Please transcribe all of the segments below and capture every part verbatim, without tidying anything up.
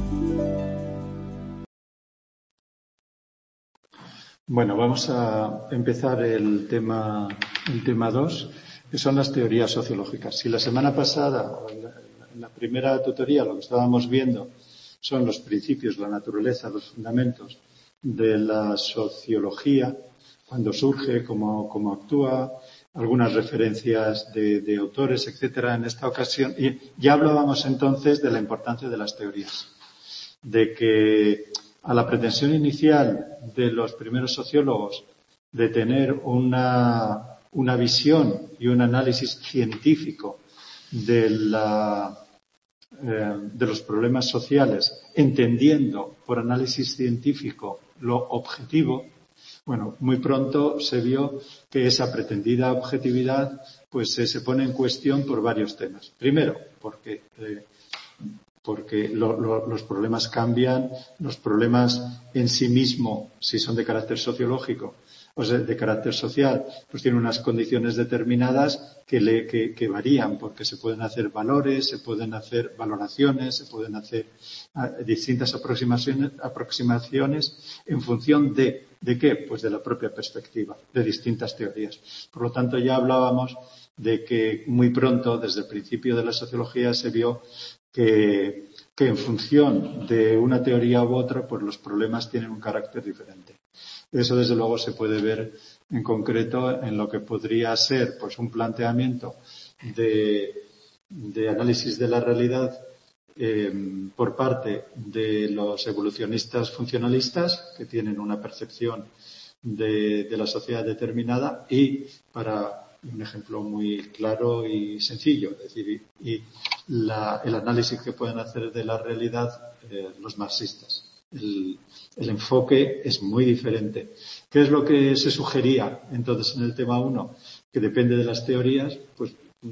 Bueno, vamos a empezar el tema el tema dos, que son las teorías sociológicas. Si la semana pasada, en la, en la primera tutoría, lo que estábamos viendo son los principios, la naturaleza, los fundamentos de la sociología, cuando surge, cómo, cómo actúa, algunas referencias de, de autores, etcétera, en esta ocasión. Y ya hablábamos entonces de la importancia de las teorías, de que a la pretensión inicial de los primeros sociólogos de tener una, una visión y un análisis científico de la de los problemas sociales, entendiendo por análisis científico lo objetivo, bueno, muy pronto se vio que esa pretendida objetividad pues eh, se pone en cuestión por varios temas. Primero, porque, eh, porque lo, lo, los problemas cambian, los problemas en sí mismos, si son de carácter sociológico, o sea, de carácter social, pues tienen unas condiciones determinadas que, le, que, que varían, porque se pueden hacer valores, se pueden hacer valoraciones, se pueden hacer uh, distintas aproximaciones, aproximaciones en función de, ¿de qué? Pues de la propia perspectiva, de distintas teorías. Por lo tanto, ya hablábamos de que muy pronto, desde el principio de la sociología, se vio que, que en función de una teoría u otra, pues los problemas tienen un carácter diferente. Eso, desde luego, se puede ver en concreto en lo que podría ser pues un planteamiento de, de análisis de la realidad eh, por parte de los evolucionistas funcionalistas, que tienen una percepción de, de la sociedad determinada, y para un ejemplo muy claro y sencillo, es decir, y, y la, el análisis que pueden hacer de la realidad eh, los marxistas. El, el enfoque es muy diferente. ¿Qué es lo que se sugería entonces en el tema uno? Que depende de las teorías, pues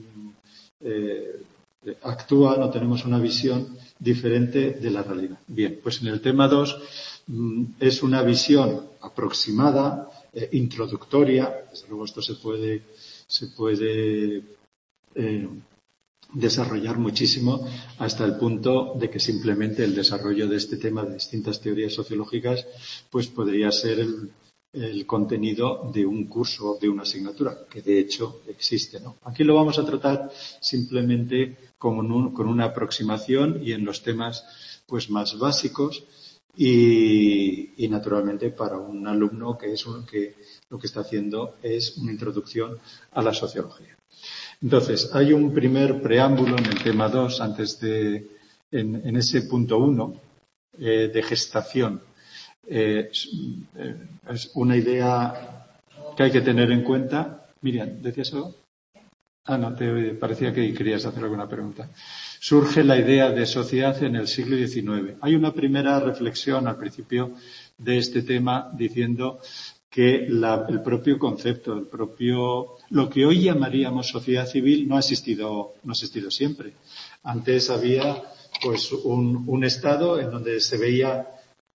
eh, actúan o tenemos una visión diferente de la realidad. Bien, pues en el tema dos es una visión aproximada, eh, introductoria. Desde luego esto se puede, se puede eh, desarrollar muchísimo hasta el punto de que simplemente el desarrollo de este tema de distintas teorías sociológicas pues podría ser el, el contenido de un curso, de una asignatura, que de hecho existe, ¿no? Aquí lo vamos a tratar simplemente con, un, con una aproximación y en los temas pues más básicos y, y naturalmente para un alumno que es un, que lo que está haciendo es una introducción a la sociología. Entonces, hay un primer preámbulo en el tema dos, antes de, en, en ese punto uno, eh, de gestación. Eh, es una idea que hay que tener en cuenta. Miriam, ¿decías algo? Ah, no, te parecía que querías hacer alguna pregunta. Surge la idea de sociedad en el siglo diecinueve. Hay una primera reflexión al principio de este tema diciendo que la, el propio concepto, el propio, lo que hoy llamaríamos sociedad civil no ha existido, no ha existido siempre. Antes había, pues, un, un Estado en donde se veía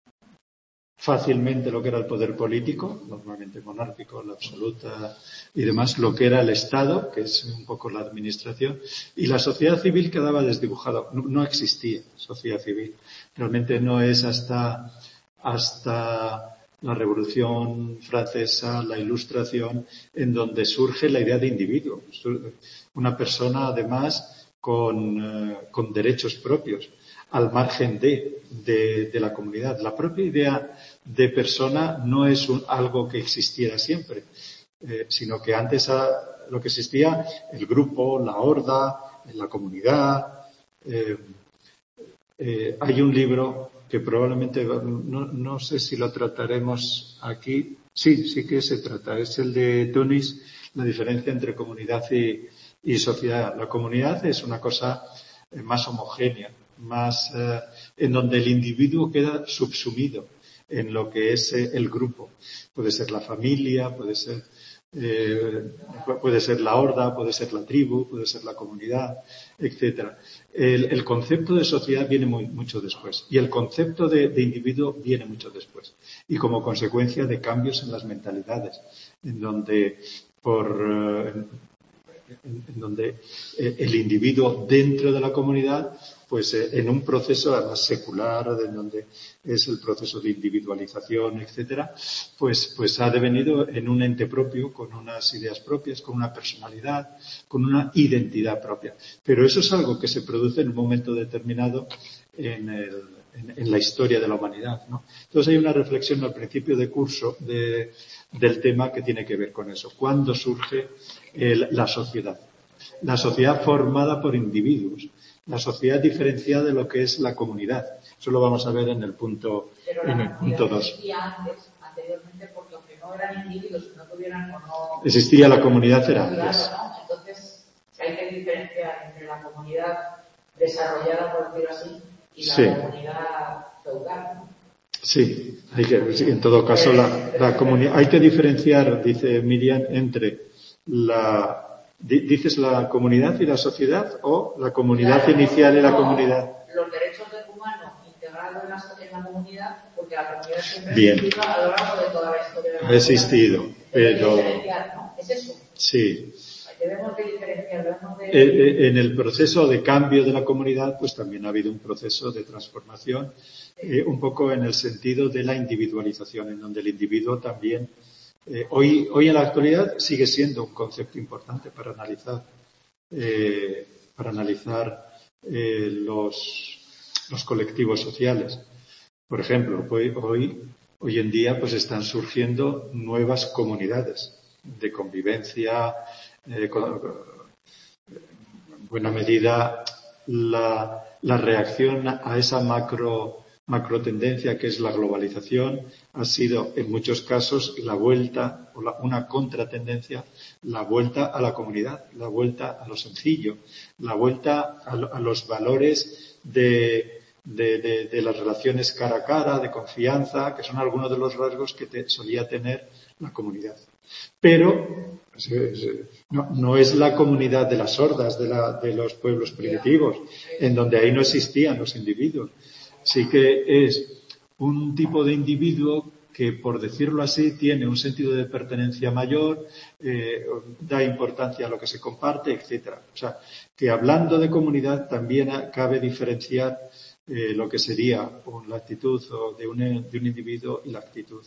fácilmente lo que era el poder político, normalmente monárquico, la absoluta y demás, lo que era el Estado, que es un poco la administración, y la sociedad civil quedaba desdibujada. No, no existía sociedad civil. Realmente no es hasta, hasta la Revolución Francesa, la Ilustración, en donde surge la idea de individuo. Una persona, además, con, eh, con derechos propios, al margen de, de, de la comunidad. La propia idea de persona no es un, algo que existiera siempre, eh, sino que antes a, lo que existía, el grupo, la horda, la comunidad. Eh, eh, hay un libro que probablemente, no, no sé si lo trataremos aquí. Sí, sí que se trata. Es el de Tunis, la diferencia entre comunidad y, y sociedad. La comunidad es una cosa más homogénea, más eh, en donde el individuo queda subsumido en lo que es eh, el grupo. Puede ser la familia, puede ser eh, puede ser la horda, puede ser la tribu, puede ser la comunidad, etcétera. El, el concepto de sociedad viene muy, mucho después y el concepto de, de individuo viene mucho después y como consecuencia de cambios en las mentalidades, en donde por eh, en, en donde eh, el individuo dentro de la comunidad, pues eh, en un proceso además secular, en donde es el proceso de individualización, etcétera, pues, pues ha devenido en un ente propio, con unas ideas propias, con una personalidad, con una identidad propia. Pero eso es algo que se produce en un momento determinado en, el, en, en la historia de la humanidad, ¿no? Entonces hay una reflexión al principio de curso de, del tema que tiene que ver con eso. ¿Cuándo surge el, la sociedad? La sociedad formada por individuos. La sociedad diferenciada de lo que es la comunidad. Eso lo vamos a ver en el punto Pero en el punto dos. Existía antes, anteriormente, porque aunque no eran individuos, no tuvieran o no... Existía la comunidad era antes. ¿No? Entonces, hay que diferenciar entre la comunidad desarrollada, por decirlo así, y la sí. comunidad feudal, ¿no? Sí, hay que, sí, en todo caso, la, la comunidad, hay que diferenciar, dice Miriam, entre la... ¿Dices la comunidad y la sociedad o la comunidad claro, inicial y la comunidad? Los derechos del humano integrados en la, en la comunidad, porque la comunidad siempre Bien. ha existido a lo largo de toda la historia de la ha existido, pero... ¿no? ¿Es eso? Sí. Debemos de diferenciar, debemos de... Eh, en el proceso de cambio de la comunidad, pues también ha habido un proceso de transformación, eh, un poco en el sentido de la individualización, en donde el individuo también... Eh, hoy, hoy en la actualidad sigue siendo un concepto importante para analizar, eh, para analizar eh, los, los colectivos sociales. Por ejemplo, hoy, hoy, hoy en día pues están surgiendo nuevas comunidades de convivencia, eh, con, en buena medida la, la reacción a esa macro macro tendencia que es la globalización ha sido en muchos casos la vuelta o la, una contratendencia, la vuelta a la comunidad, la vuelta a lo sencillo, la vuelta a, lo, a los valores de, de, de, de las relaciones cara a cara, de confianza, que son algunos de los rasgos que te, solía tener la comunidad. Pero no, no es la comunidad de las hordas de, la, de los pueblos primitivos, en donde ahí no existían los individuos. Sí que es un tipo de individuo que, por decirlo así, tiene un sentido de pertenencia mayor, eh, da importancia a lo que se comparte, etcétera. O sea, que hablando de comunidad también cabe diferenciar eh, lo que sería la actitud de un, de un individuo y la actitud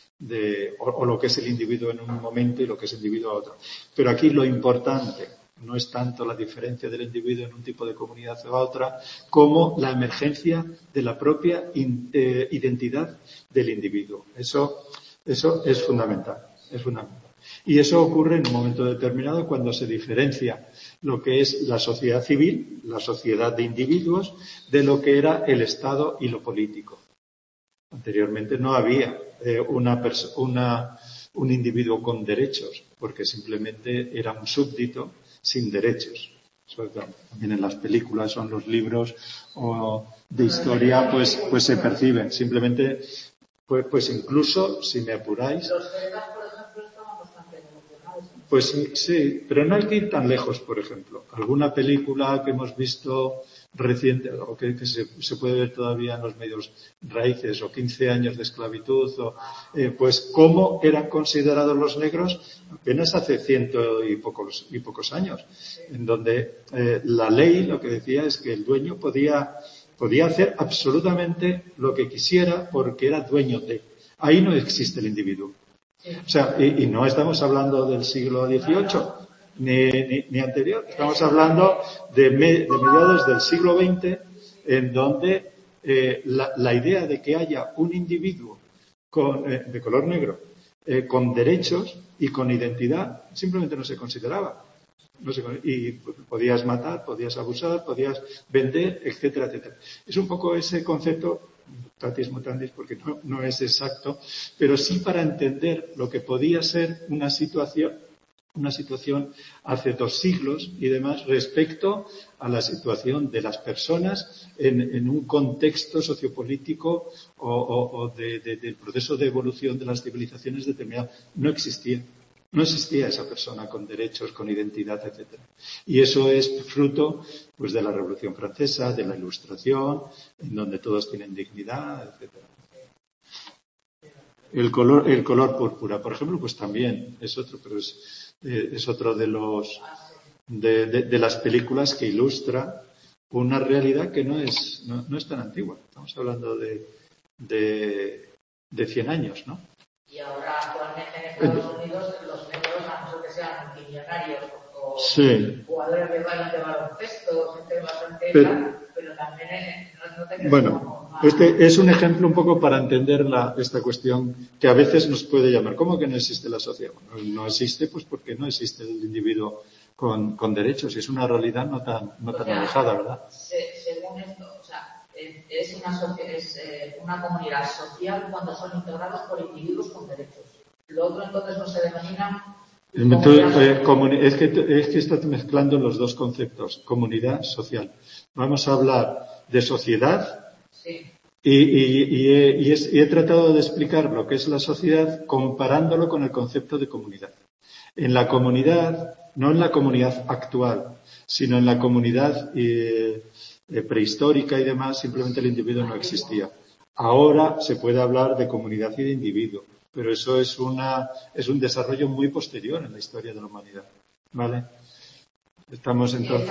de, o, o lo que es el individuo en un momento y lo que es el individuo a otro. Pero aquí lo importante no es tanto la diferencia del individuo en un tipo de comunidad o a otra, como la emergencia de la propia in, eh, identidad del individuo. Eso, eso es fundamental, es fundamental. Y eso ocurre en un momento determinado cuando se diferencia lo que es la sociedad civil, la sociedad de individuos, de lo que era el Estado y lo político. Anteriormente no había eh, una, una, un individuo con derechos, porque simplemente era un súbdito sin derechos. Eso también en las películas o en los libros o de historia pues, pues se perciben. Simplemente, pues, pues incluso, si me apuráis... Los celtas, por ejemplo, estaban bastante evolucionados. Pues sí, pero no hay que ir tan lejos, por ejemplo. Alguna película que hemos visto reciente, o que, que se, se puede ver todavía en los medios, Raíces o quince años de esclavitud, o, eh, pues cómo eran considerados los negros apenas hace ciento y pocos, y pocos años, en donde eh, la ley lo que decía es que el dueño podía, podía hacer absolutamente lo que quisiera porque era dueño de. Ahí no existe el individuo. O sea, y, y no estamos hablando del siglo dieciocho. Ni, ni, ni anterior. Estamos hablando de, me, de mediados del siglo veinte, en donde eh, la, la idea de que haya un individuo con, eh, de color negro eh, con derechos y con identidad simplemente no se consideraba. No se, y podías matar, podías abusar, podías vender, etcétera, etcétera. Es un poco ese concepto, mutatis mutandis, porque no, no es exacto, pero sí para entender lo que podía ser una situación una situación hace dos siglos y demás respecto a la situación de las personas en, en un contexto sociopolítico o, o, o de, de, del proceso de evolución de las civilizaciones determinado. No existía. No existía esa persona con derechos, con identidad, etcétera. Y eso es fruto, pues, de la Revolución Francesa, de la Ilustración, en donde todos tienen dignidad, etcétera. El color, el color púrpura, por ejemplo, pues también es otro, pero es, eh, es otro de los, de, de, de las películas que ilustra una realidad que no es, no, no es tan antigua. Estamos hablando de, de, de cien años, ¿no? Y ahora actualmente en Estados Unidos los métodos, a no ser que sean multimillonarios o sí. jugadores de, de baloncesto, gente bastante pero, tal, pero también es, no, no te bueno, este es un ejemplo un poco para entender la, esta cuestión que a veces nos puede llamar. ¿Cómo que no existe la sociedad? Bueno, no existe pues porque no existe el individuo con, con derechos y es una realidad no tan, no tan o sea, alejada, ¿verdad? Se, según esto, o sea, es una, es eh, una comunidad social cuando son integrados por individuos con derechos. Lo otro entonces no se denomina... Entonces, eh, comuni- es, que, es que estás mezclando los dos conceptos, comunidad social. Vamos a hablar de sociedad sí. y, y, y, he, y, es, y he tratado de explicar lo que es la sociedad comparándolo con el concepto de comunidad. En la comunidad, no en la comunidad actual, sino en la comunidad eh, eh, prehistórica y demás, simplemente el individuo no existía. Ahora se puede hablar de comunidad y de individuo, pero eso es una es un desarrollo muy posterior en la historia de la humanidad, ¿vale? Estamos entonces.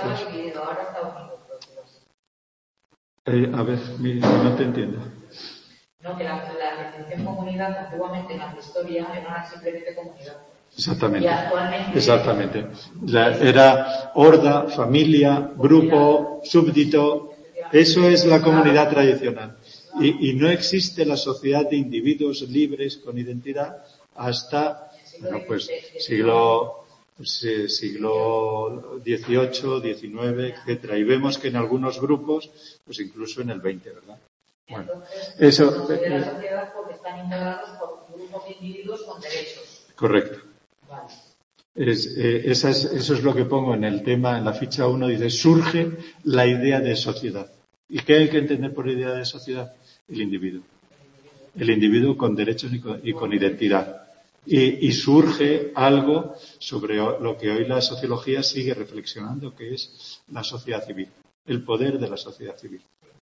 Eh, a ver, no te entiendo. No, que la, la definición comunidad antiguamente en la historia era simplemente comunidad. Exactamente. Exactamente. La, era horda, familia, grupo, súbdito. Eso es la comunidad tradicional. Y, y no existe la sociedad de individuos libres con identidad hasta, bueno, pues, siglo, pues, eh, siglo dieciocho, diecinueve, etcétera. Y vemos que en algunos grupos, pues incluso en el veinte, ¿verdad? Bueno, eso. No de la sociedad porque están integrados por grupos de individuos con derechos. Correcto. Vale. Es, eh, esa es, eso es lo que pongo en el tema, en la ficha uno, dice, surge la idea de sociedad. ¿Y qué hay que entender por idea de sociedad? El individuo. El individuo con derechos y con, y con identidad. Y, y surge algo sobre lo que hoy la sociología sigue reflexionando, que es la sociedad civil, el poder de la sociedad civil.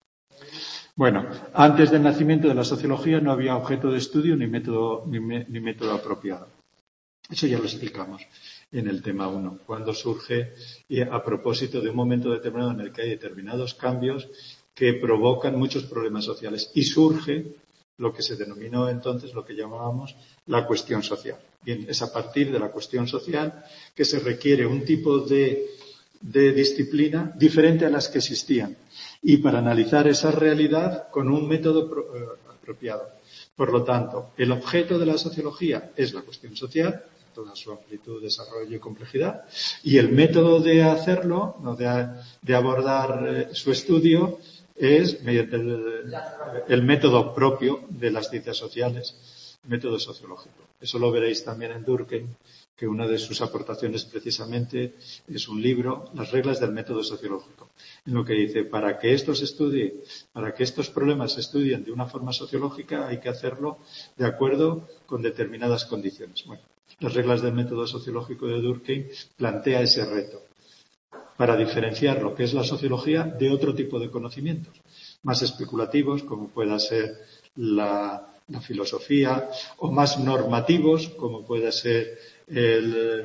Bueno, antes del nacimiento de la sociología no había objeto de estudio ni método, ni, me, ni método apropiado. Eso ya lo explicamos en el tema uno, cuando surge y a propósito de un momento determinado en el que hay determinados cambios que provocan muchos problemas sociales y surge lo que se denominó entonces lo que llamábamos la cuestión social. Bien, es a partir de la cuestión social que se requiere un tipo de, de disciplina diferente a las que existían y para analizar esa realidad con un método pro, eh, apropiado. Por lo tanto, el objeto de la sociología es la cuestión social, toda su amplitud, desarrollo y complejidad, y el método de hacerlo, no, de, de abordar eh, su estudio, es mediante el, el método propio de las ciencias sociales, método sociológico. Eso lo veréis también en Durkheim, que una de sus aportaciones precisamente es un libro, Las reglas del método sociológico, en lo que dice, para que esto se estudie, para que estos problemas se estudien de una forma sociológica, hay que hacerlo de acuerdo con determinadas condiciones. Bueno, las reglas del método sociológico de Durkheim plantea ese reto para diferenciar lo que es la sociología de otro tipo de conocimientos más especulativos, como pueda ser la, la filosofía, o más normativos, como pueda ser el,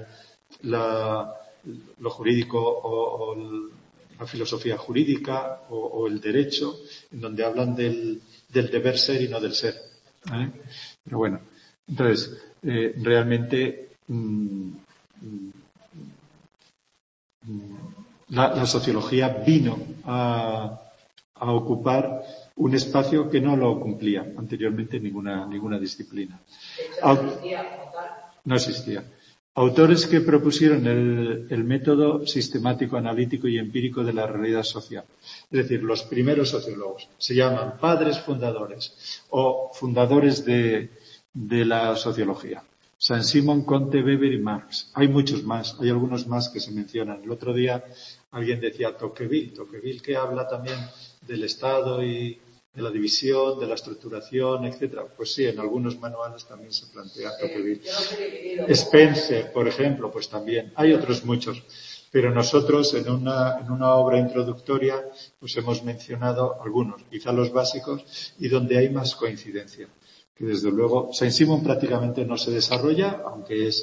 la, lo jurídico o, o el, la filosofía jurídica o, o el derecho, en donde hablan del, del deber ser y no del ser. ¿Vale? Pero bueno, entonces, eh, realmente mmm, la, la sociología vino a, a ocupar un espacio que no lo cumplía anteriormente ninguna, ninguna disciplina. No existía. Autores que propusieron el, el método sistemático, analítico y empírico de la realidad social. Es decir, los primeros sociólogos se llaman padres fundadores o fundadores de, de la sociología. Saint-Simon, Comte, Weber y Marx. Hay muchos más, hay algunos más que se mencionan. El otro día alguien decía Tocqueville, Tocqueville que habla también del Estado y de la división, de la estructuración, etcétera. Pues sí, en algunos manuales también se plantea Tocqueville. Spencer, por ejemplo, pues también. Hay otros muchos. Pero nosotros en una, en una obra introductoria pues hemos mencionado algunos, quizá los básicos, y donde hay más coincidencia. Que desde luego Saint-Simon prácticamente no se desarrolla, aunque es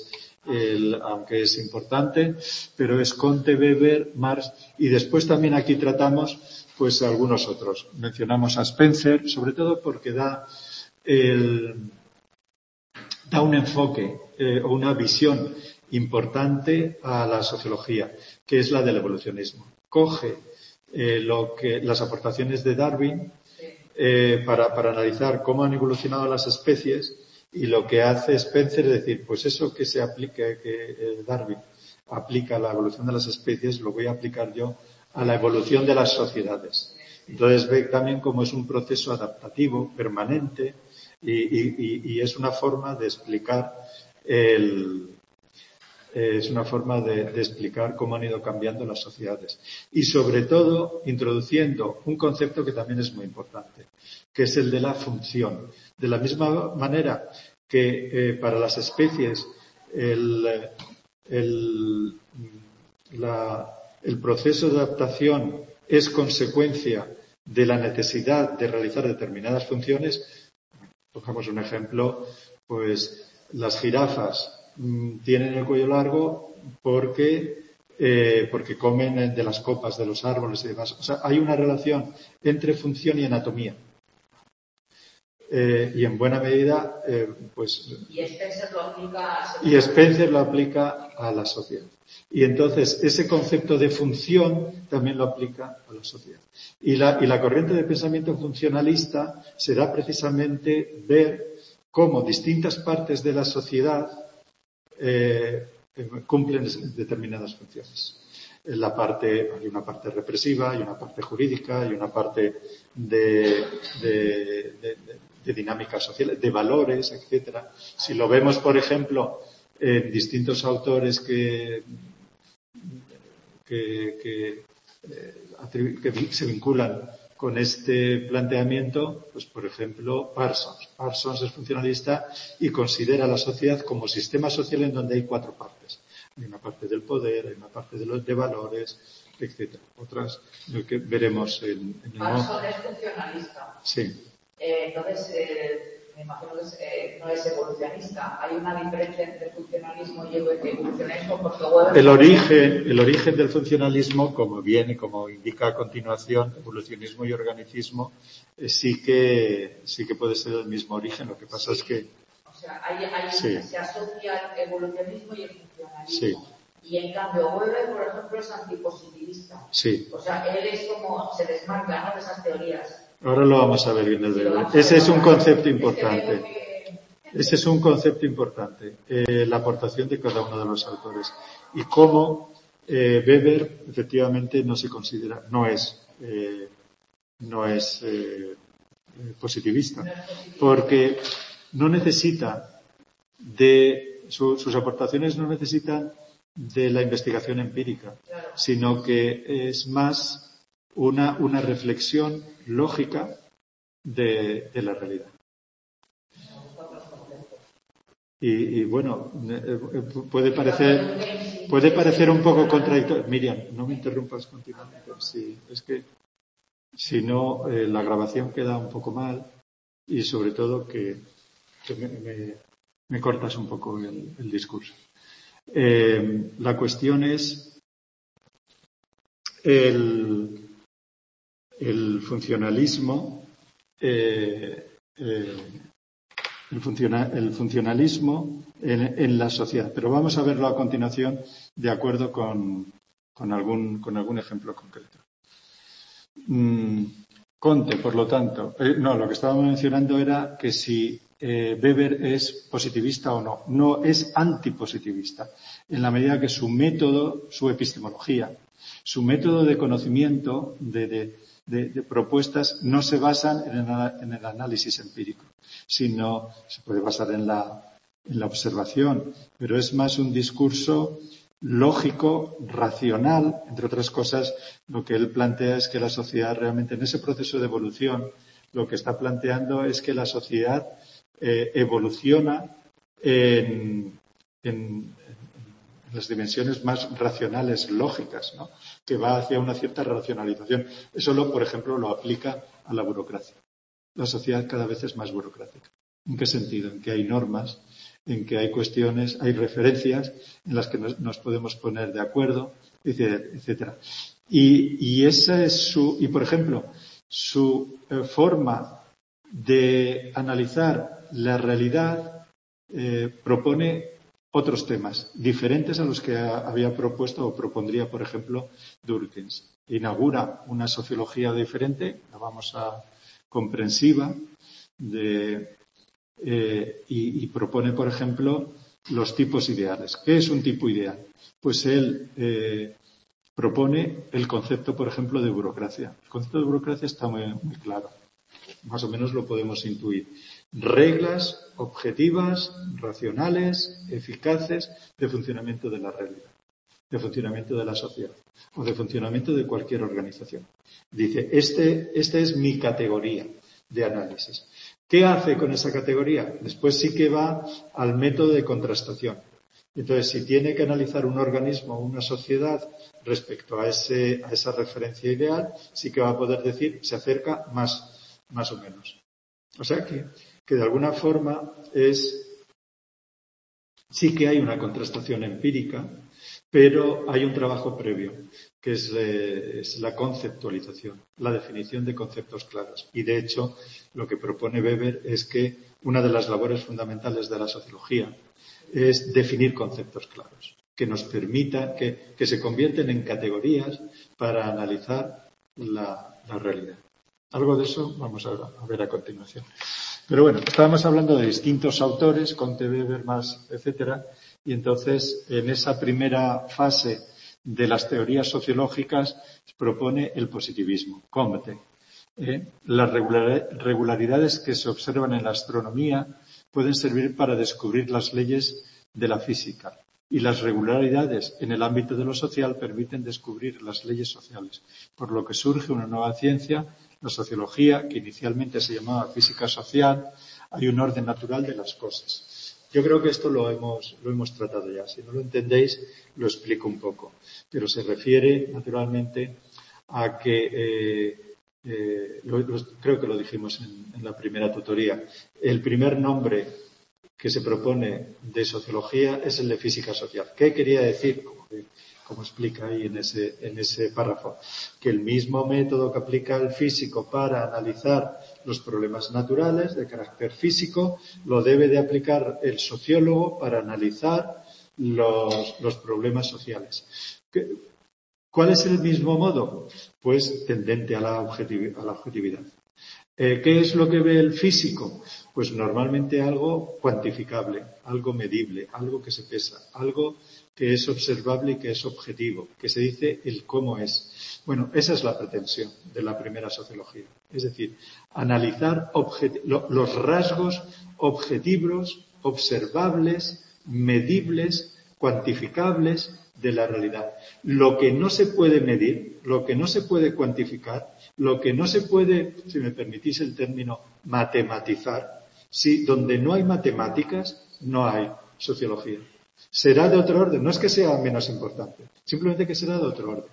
el, aunque es importante, pero es Comte, Weber, Marx, y después también aquí tratamos pues algunos otros. Mencionamos a Spencer, sobre todo porque da el, da un enfoque eh, o una visión importante a la sociología, que es la del evolucionismo. Coge eh, lo que las aportaciones de Darwin eh, para, para analizar cómo han evolucionado las especies, y lo que hace Spencer es decir, pues eso que se aplica, que eh, Darwin aplica a la evolución de las especies, lo voy a aplicar yo a la evolución de las sociedades. Entonces ve también cómo es un proceso adaptativo, permanente, y, y, y es una forma de explicar el, es una forma de, de explicar cómo han ido cambiando las sociedades. Y sobre todo, introduciendo un concepto que también es muy importante, que es el de la función. De la misma manera que eh, para las especies el, el, la, el proceso de adaptación es consecuencia de la necesidad de realizar determinadas funciones. Pongamos un ejemplo, pues las jirafas mmm, tienen el cuello largo porque, eh, porque comen de las copas de los árboles y demás. O sea, hay una relación entre función y anatomía. Eh, y en buena medida, eh, pues. Y Spencer lo aplica a y Spencer lo aplica a la sociedad. Y entonces ese concepto de función también lo aplica a la sociedad. Y la, y la corriente de pensamiento funcionalista será precisamente ver cómo distintas partes de la sociedad eh, cumplen determinadas funciones. En la parte, hay una parte represiva, hay una parte jurídica, hay una parte de, de, de, de dinámica social, de valores, etcétera. Si lo vemos, por ejemplo, en distintos autores que, que, que, eh, que se vinculan con este planteamiento, pues por ejemplo, Parsons. Parsons es funcionalista y considera la sociedad como sistema social en donde hay cuatro partes. Hay una parte del poder, hay una parte de los de valores, etcétera. Otras lo que veremos en, en el Parsons es funcionalista. Sí. Eh, entonces, eh, me imagino que es, eh, no es evolucionista. Hay una diferencia entre funcionalismo y evolucionismo porque Weber... El origen, el origen del funcionalismo, como viene, como indica a continuación, evolucionismo y organicismo, eh, sí que sí que puede ser el mismo origen. Lo que pasa sí. es que o sea, hay, hay, sí. se asocia el evolucionismo y el funcionalismo. Sí. Y en cambio, Weber, por ejemplo, es antipositivista. Sí. O sea, él es como, se desmarca, ¿no?, de esas teorías. Ahora lo vamos a ver bien el Weber. Ese es un concepto importante. Ese es un concepto importante, eh, la aportación de cada uno de los autores. Y cómo eh, Weber efectivamente no se considera, no es, eh, no es eh, positivista, porque no necesita de, su, sus aportaciones no necesitan de la investigación empírica, sino que es más una, una reflexión lógica de, de la realidad. Y, y bueno, puede parecer, puede parecer un poco contradictorio. Miriam, no me interrumpas continuamente. Sí, es que si no, eh, la grabación queda un poco mal y sobre todo que, que me, me, me cortas un poco el, el discurso. Eh, la cuestión es el, el funcionalismo. Eh, eh, El, funciona, el funcionalismo en, en la sociedad. Pero vamos a verlo a continuación de acuerdo con, con, algún, con algún ejemplo concreto. Mm, Comte, por lo tanto, eh, no, lo que estábamos mencionando era que si eh, Weber es positivista o no. No, es antipositivista, en la medida que su método, su epistemología, su método de conocimiento, de, de, de, de propuestas, no se basan en el, en el análisis empírico, sino se puede basar en la, en la observación, pero es más un discurso lógico, racional. Entre otras cosas, lo que él plantea es que la sociedad realmente en ese proceso de evolución lo que está planteando es que la sociedad eh, evoluciona en, en, en las dimensiones más racionales, lógicas, ¿no?, que va hacia una cierta racionalización. Eso, lo, por ejemplo, lo aplica a la burocracia. La sociedad cada vez es más burocrática. ¿En qué sentido? En que hay normas, en que hay cuestiones, hay referencias en las que nos, nos podemos poner de acuerdo, etcétera. Y, y esa es su, y por ejemplo, su eh, forma de analizar la realidad eh, propone otros temas diferentes a los que ha, había propuesto o propondría, por ejemplo, Dawkins. Inaugura una sociología diferente, la vamos a comprensiva, de, eh, y, y propone, por ejemplo, los tipos ideales. ¿Qué es un tipo ideal? Pues él eh, propone el concepto, por ejemplo, de burocracia. El concepto de burocracia está muy, muy claro. Más o menos lo podemos intuir. Reglas objetivas, racionales, eficaces de funcionamiento de la realidad, de funcionamiento de la sociedad o de funcionamiento de cualquier organización. Dice, este, esta es mi categoría de análisis. ¿Qué hace con esa categoría? Después sí que va al método de contrastación. Entonces, si tiene que analizar un organismo o una sociedad respecto a, ese, a esa referencia ideal, sí que va a poder decir, se acerca más, más o menos. O sea que, que de alguna forma es, sí que hay una contrastación empírica, pero hay un trabajo previo, que es, eh, es la conceptualización, la definición de conceptos claros. Y de hecho, lo que propone Weber es que una de las labores fundamentales de la sociología es definir conceptos claros, que nos permita, que, que se convierten en categorías para analizar la, la realidad. Algo de eso vamos a, a ver a continuación. Pero bueno, estábamos hablando de distintos autores, Comte, Weber, Marx, etcétera, y entonces en esa primera fase de las teorías sociológicas se propone el positivismo, Comte. Eh, las regularidades que se observan en la astronomía pueden servir para descubrir las leyes de la física y las regularidades en el ámbito de lo social permiten descubrir las leyes sociales, por lo que surge una nueva ciencia, la sociología, que inicialmente se llamaba física social. Hay un orden natural de las cosas. Yo creo que esto lo hemos, lo hemos tratado ya. Si no lo entendéis, lo explico un poco. Pero se refiere, naturalmente, a que eh, Eh, lo, lo, creo que lo dijimos en, en la primera tutoría. El primer nombre que se propone de sociología es el de física social. ¿Qué quería decir? Como, como explica ahí en ese, en ese párrafo, que el mismo método que aplica el físico para analizar los problemas naturales de carácter físico lo debe de aplicar el sociólogo para analizar los, los problemas sociales. ¿Qué, ¿Cuál es el mismo modo? Pues tendente a la objetividad. A la objetividad. Eh, ¿Qué es lo que ve el físico? Pues normalmente algo cuantificable, algo medible, algo que se pesa, algo que es observable y que es objetivo, que se dice el cómo es. Bueno, esa es la pretensión de la primera sociología. Es decir, analizar lo, los rasgos objetivos, observables, medibles, cuantificables de la realidad. Lo que no se puede medir, lo que no se puede cuantificar, lo que no se puede, si me permitís el término, matematizar, si donde no hay matemáticas, no hay sociología. Será de otro orden, no es que sea menos importante, simplemente que será de otro orden.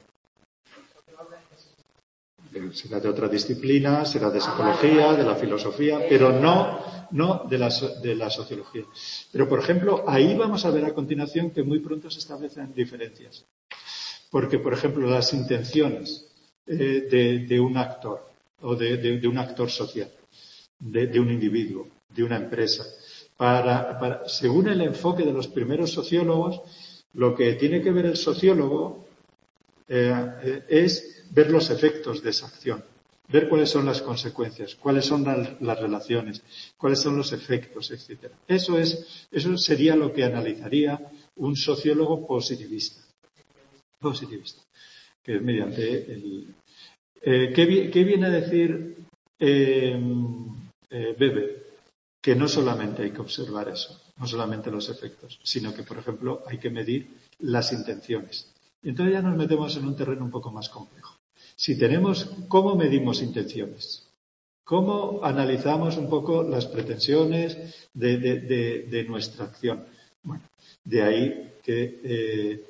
Será de otra disciplina, será de psicología, de la filosofía, pero no, no de la, de la sociología. Pero, por ejemplo, ahí vamos a ver a continuación que muy pronto se establecen diferencias. Porque, por ejemplo, las intenciones eh, de, de un actor o de, de, de un actor social, de, de un individuo, de una empresa, para, para, según el enfoque de los primeros sociólogos, lo que tiene que ver el sociólogo eh, eh, es ver los efectos de esa acción, ver cuáles son las consecuencias, cuáles son las, las relaciones, cuáles son los efectos, etcétera. Eso es, eso sería lo que analizaría un sociólogo positivista. Positivista. Que es mediante el. Eh, ¿qué, ¿Qué viene a decir eh, eh, Weber? Que no solamente hay que observar eso, no solamente los efectos, sino que, por ejemplo, hay que medir las intenciones. Y entonces ya nos metemos en un terreno un poco más complejo. Si tenemos, ¿cómo medimos intenciones? ¿Cómo analizamos un poco las pretensiones de, de, de, de nuestra acción? Bueno, de ahí que, eh,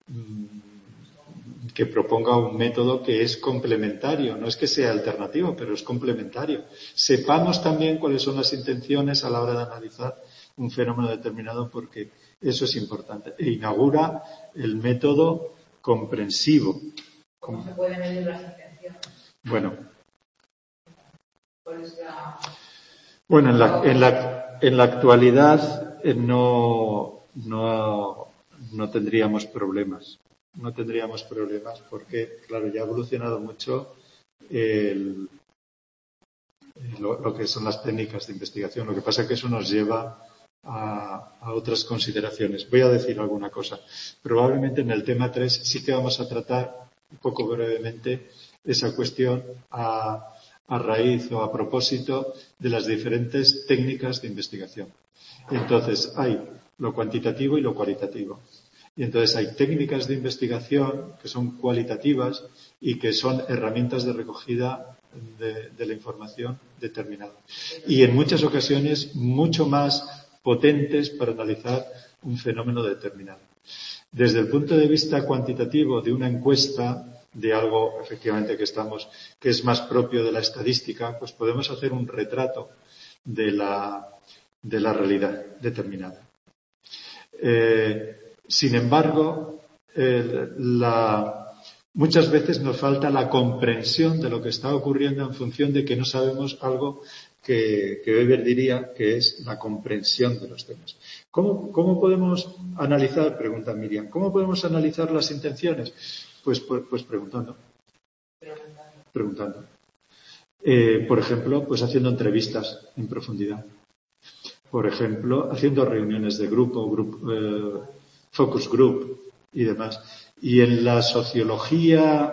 que proponga un método que es complementario. No es que sea alternativo, pero es complementario. Sepamos también cuáles son las intenciones a la hora de analizar un fenómeno determinado, porque eso es importante. E inaugura el método comprensivo. ¿Cómo se pueden medir las intenciones? Bueno. ¿Cuál es la... Bueno, en la, en la, en la actualidad eh, no, no, no tendríamos problemas. No tendríamos problemas porque, claro, ya ha evolucionado mucho el, lo, lo que son las técnicas de investigación. Lo que pasa es que eso nos lleva a, a otras consideraciones. Voy a decir alguna cosa. Probablemente en el tema tres sí que vamos a tratar un poco brevemente esa cuestión a, a raíz o a propósito de las diferentes técnicas de investigación. Entonces, hay lo cuantitativo y lo cualitativo. Y entonces hay técnicas de investigación que son cualitativas y que son herramientas de recogida de, de la información determinada. Y en muchas ocasiones mucho más potentes para analizar un fenómeno determinado. Desde el punto de vista cuantitativo de una encuesta, de algo efectivamente que estamos, que es más propio de la estadística, pues podemos hacer un retrato de la, de la realidad determinada. Eh, sin embargo, eh, la, muchas veces nos falta la comprensión de lo que está ocurriendo en función de que no sabemos algo que, que Weber diría que es la comprensión de los temas. ¿Cómo, cómo podemos analizar? Pregunta Miriam. ¿Cómo podemos analizar las intenciones? Pues, pues, pues preguntando. Preguntando. Eh, por ejemplo, pues haciendo entrevistas en profundidad. Por ejemplo, haciendo reuniones de grupo, grupo eh, focus group y demás. Y en la sociología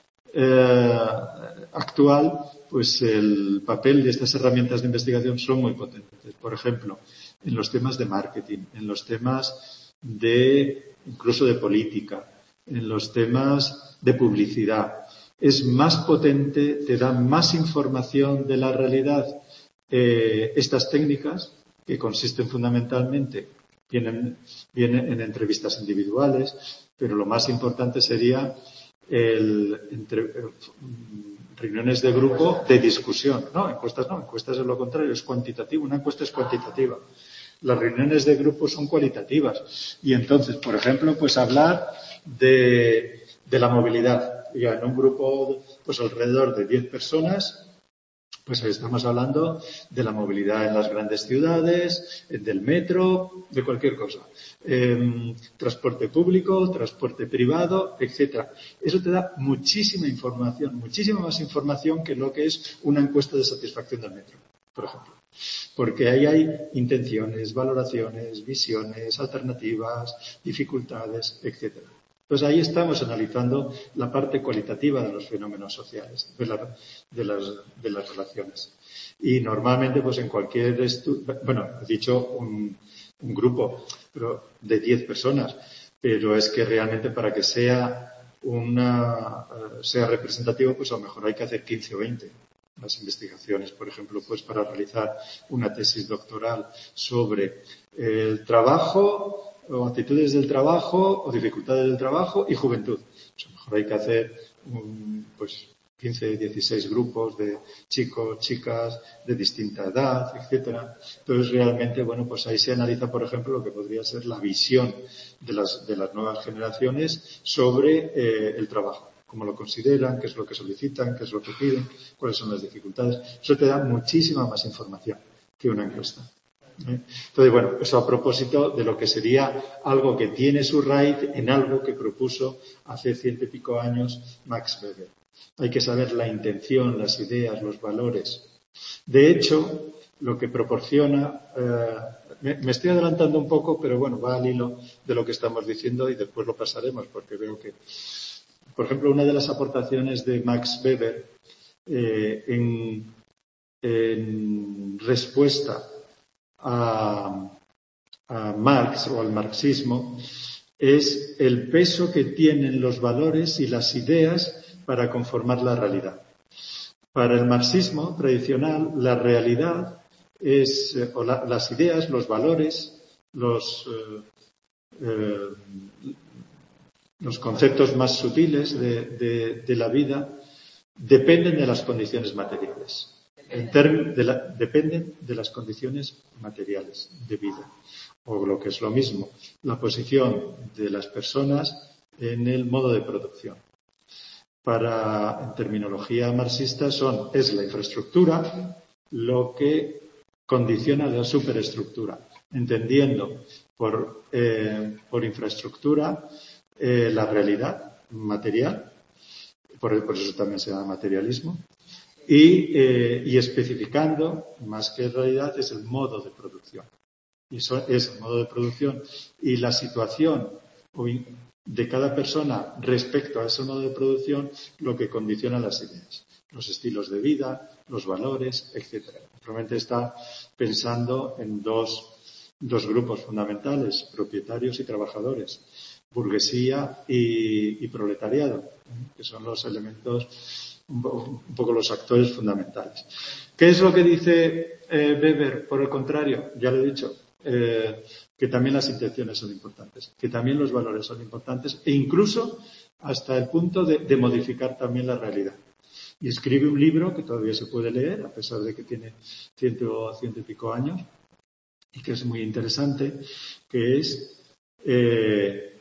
eh, actual, pues el papel de estas herramientas de investigación son muy potentes. Por ejemplo, en los temas de marketing, en los temas de, incluso de política, en los temas de publicidad. Es más potente, te da más información de la realidad eh, estas técnicas, que consisten fundamentalmente, vienen, vienen en entrevistas individuales, pero lo más importante sería el, entre, reuniones de grupo de discusión. No, encuestas no, encuestas es lo contrario, es cuantitativo, una encuesta es cuantitativa. Las reuniones de grupo son cualitativas. Y entonces, por ejemplo, pues hablar de, de la movilidad. Ya en un grupo, pues alrededor de diez personas, pues ahí estamos hablando de la movilidad en las grandes ciudades, del metro, de cualquier cosa. Eh, transporte público, transporte privado, etcétera. Eso te da muchísima información, muchísima más información que lo que es una encuesta de satisfacción del metro, por ejemplo. Porque ahí hay intenciones, valoraciones, visiones, alternativas, dificultades, etcétera. Pues ahí estamos analizando la parte cualitativa de los fenómenos sociales, de, la, de, las, de las relaciones. Y normalmente, pues en cualquier estudio, bueno, he dicho un, un grupo pero de diez personas, pero es que realmente para que sea una, sea representativo, pues a lo mejor hay que hacer quince o veinte. Las investigaciones, por ejemplo, pues para realizar una tesis doctoral sobre el trabajo o actitudes del trabajo o dificultades del trabajo y juventud. Pues a lo mejor hay que hacer un, pues quince, dieciséis grupos de chicos, chicas de distinta edad, etcétera. Entonces realmente, bueno, pues ahí se analiza, por ejemplo, lo que podría ser la visión de las, de las nuevas generaciones sobre eh, el trabajo. Cómo lo consideran, qué es lo que solicitan, qué es lo que piden, cuáles son las dificultades. Eso te da muchísima más información que una encuesta. ¿Eh? Entonces, bueno, eso a propósito de lo que sería algo que tiene su raíz en algo que propuso hace ciento y pico años Max Weber. Hay que saber la intención, las ideas, los valores. De hecho, lo que proporciona, eh, me, me estoy adelantando un poco, pero bueno, va al hilo de lo que estamos diciendo y después lo pasaremos porque veo que, por ejemplo, una de las aportaciones de Max Weber eh, en, en respuesta a, a Marx o al marxismo es el peso que tienen los valores y las ideas para conformar la realidad. Para el marxismo tradicional, la realidad es, eh, o la, las ideas, los valores, los, eh, eh, los conceptos más sutiles de, de, de la vida dependen de las condiciones materiales. en términos de la, dependen de las condiciones materiales de vida. O lo que es lo mismo, la posición de las personas en el modo de producción. Para, en terminología marxista, son, es la infraestructura lo que condiciona la superestructura, entendiendo por, eh, por infraestructura eh, la realidad material, por, por eso también se llama materialismo, y, eh, y especificando, más que realidad, es el modo de producción. Y eso es el modo de producción y la situación de cada persona respecto a ese modo de producción lo que condiciona las ideas, los estilos de vida, los valores, etcétera. Probablemente está pensando en dos, dos grupos fundamentales, propietarios y trabajadores, burguesía y, y proletariado, que son los elementos, un poco, un poco los actores fundamentales. ¿Qué es lo que dice eh, Weber? Por el contrario, ya lo he dicho, eh, que también las intenciones son importantes, que también los valores son importantes e incluso hasta el punto de, de modificar también la realidad. Y escribe un libro que todavía se puede leer, a pesar de que tiene ciento, ciento y pico años, y que es muy interesante, que es eh,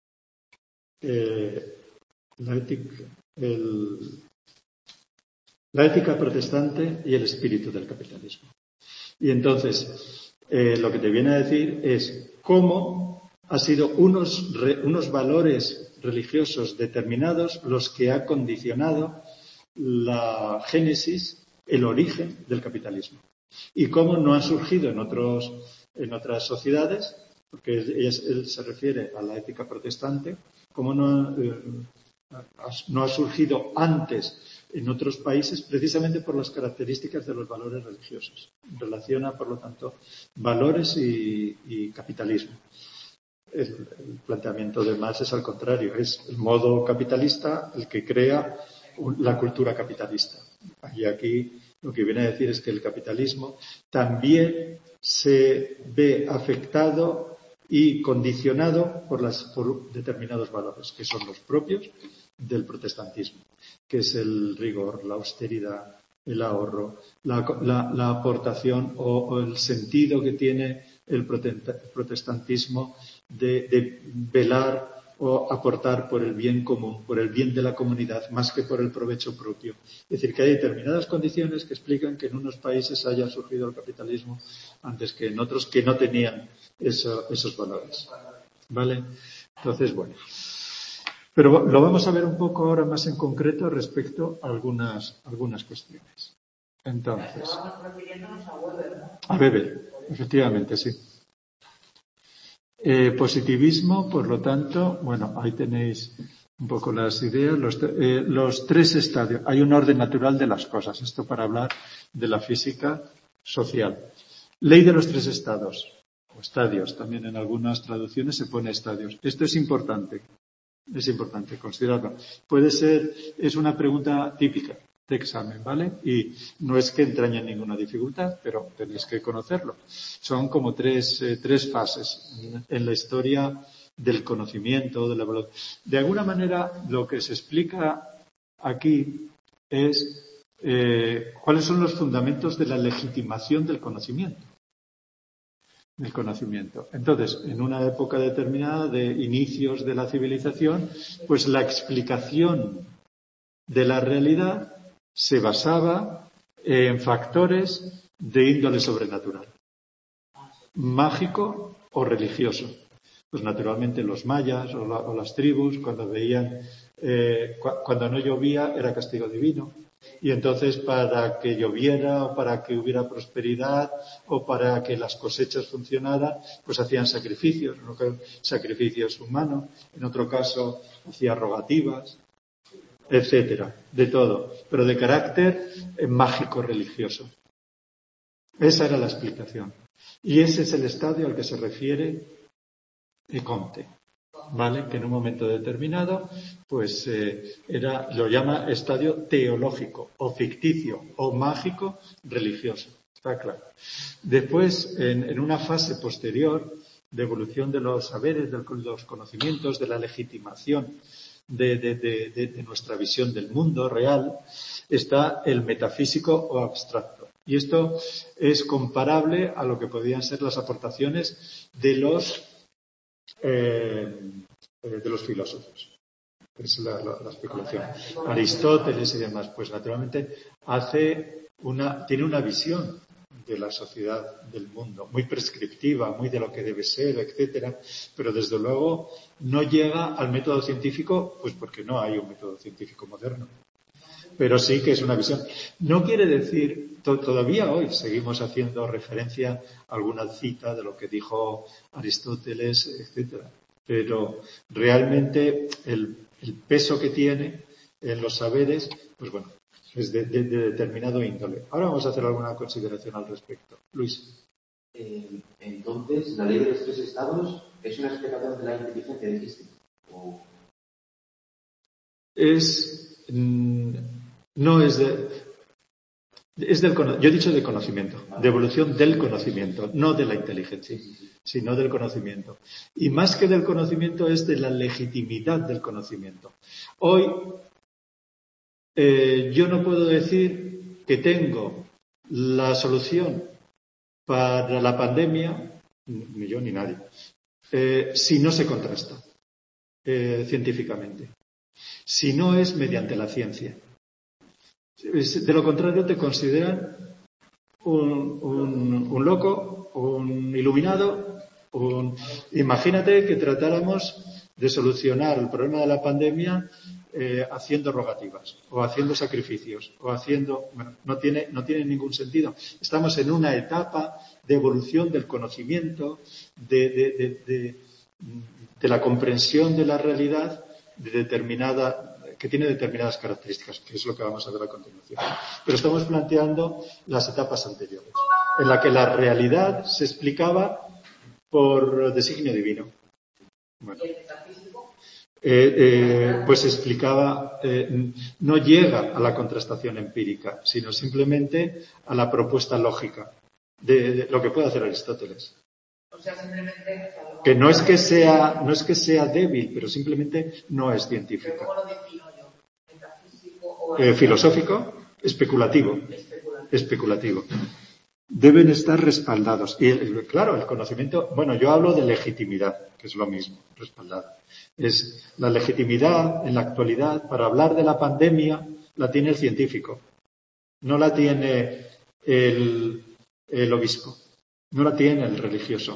eh, la, ética, el, la ética protestante y el espíritu del capitalismo. Y entonces, eh, lo que te viene a decir es cómo ha sido unos, re, unos valores religiosos determinados los que ha condicionado la génesis, el origen del capitalismo. Y cómo no ha surgido en otros, en otras sociedades, porque él, él se refiere a la ética protestante, cómo no ha, eh, no ha surgido antes en otros países precisamente por las características de los valores religiosos. Relaciona, por lo tanto, valores y, y capitalismo. El, el planteamiento de Marx es al contrario, es el modo capitalista el que crea la cultura capitalista. Y aquí lo que viene a decir es que el capitalismo también se ve afectado y condicionado por, las, por determinados valores, que son los propios del protestantismo, que es el rigor, la austeridad, el ahorro, la, la, la aportación o, o el sentido que tiene el protestantismo de, de velar o aportar por el bien común, por el bien de la comunidad, más que por el provecho propio. Es decir, que hay determinadas condiciones que explican que en unos países haya surgido el capitalismo antes que en otros que no tenían eso, esos valores. ¿Vale? Entonces, bueno. Pero lo vamos a ver un poco ahora más en concreto respecto a algunas, algunas cuestiones. Entonces. Estamos refiriéndonos a Weber, ¿no? A Weber, efectivamente, sí. Eh, positivismo, por lo tanto, bueno, ahí tenéis un poco las ideas, los, eh, los tres estadios. Hay un orden natural de las cosas, esto para hablar de la física social. Ley de los tres estados, o estadios, también en algunas traducciones se pone estadios. Esto es importante, es importante considerarlo. Puede ser, es una pregunta típica de examen, ¿vale? Y no es que entrañe ninguna dificultad, pero tenéis que conocerlo. Son como tres, eh, tres fases en, en la historia del conocimiento, de la evaluación. De alguna manera, lo que se explica aquí es eh, cuáles son los fundamentos de la legitimación del conocimiento. Del conocimiento. Entonces, en una época determinada de inicios de la civilización, pues la explicación de la realidad se basaba en factores de índole sobrenatural, mágico o religioso. Pues naturalmente los mayas o, la, o las tribus, cuando veían, eh, cu- cuando no llovía era castigo divino. Y entonces para que lloviera o para que hubiera prosperidad o para que las cosechas funcionaran, pues hacían sacrificios, ¿no? Sacrificios humanos, en otro caso hacían rogativas, etcétera, de todo, pero de carácter eh, mágico religioso. Esa era la explicación. Y ese es el estadio al que se refiere Comte, ¿vale? Que en un momento determinado, pues eh, era, lo llama estadio teológico, o ficticio, o mágico religioso. Está claro. Después, en, en una fase posterior de evolución de los saberes, de los conocimientos, de la legitimación De, de, de, de, de nuestra visión del mundo real, está el metafísico o abstracto. Y esto es comparable a lo que podían ser las aportaciones de los, eh, de los filósofos. Es la, la, la especulación. Aristóteles y demás, pues naturalmente hace una, tiene una visión de la sociedad, del mundo, muy prescriptiva, muy de lo que debe ser, etcétera, pero desde luego no llega al método científico, pues porque no hay un método científico moderno. Pero sí que es una visión. No quiere decir, to- todavía hoy seguimos haciendo referencia a alguna cita de lo que dijo Aristóteles, etcétera. Pero realmente el, el peso que tiene en los saberes, pues bueno, es de, de, de determinado índole. Ahora vamos a hacer alguna consideración al respecto. Luis. Eh, entonces, la ley de los tres estados es una explicación de la inteligencia, dijiste. ¿O... Es, mm, no es de, es del, yo he dicho de conocimiento, de evolución del conocimiento, no de la inteligencia, sino del conocimiento. Y más que del conocimiento es de la legitimidad del conocimiento. Hoy, eh, yo no puedo decir que tengo la solución para la pandemia, ni yo ni nadie, eh, si no se contrasta eh, científicamente. Si no es mediante la ciencia. De lo contrario te consideran un, un, un loco, un iluminado. Un... Imagínate que tratáramos de solucionar el problema de la pandemia eh, haciendo rogativas o haciendo sacrificios o haciendo... Bueno, no tiene, no tiene ningún sentido. Estamos en una etapa de evolución del conocimiento, de, de, de, de, de la comprensión de la realidad de determinada, que tiene determinadas características, que es lo que vamos a ver a continuación. Pero estamos planteando las etapas anteriores, en la que la realidad se explicaba por designio divino. Bueno, eh, eh, pues explicaba, eh, no llega a la contrastación empírica, sino simplemente a la propuesta lógica de, de lo que puede hacer Aristóteles. O sea, simplemente... Que no es que sea, no es que sea débil, pero simplemente no es científica. ¿Cómo lo defino yo? ¿Metafísico o...? Eh, filosófico, especulativo. Especulativo. Especulativo. Deben estar respaldados. Y claro, el conocimiento, bueno, yo hablo de legitimidad, que es lo mismo, respaldada. Es la legitimidad en la actualidad para hablar de la pandemia la tiene el científico, no la tiene el, el obispo, no la tiene el religioso.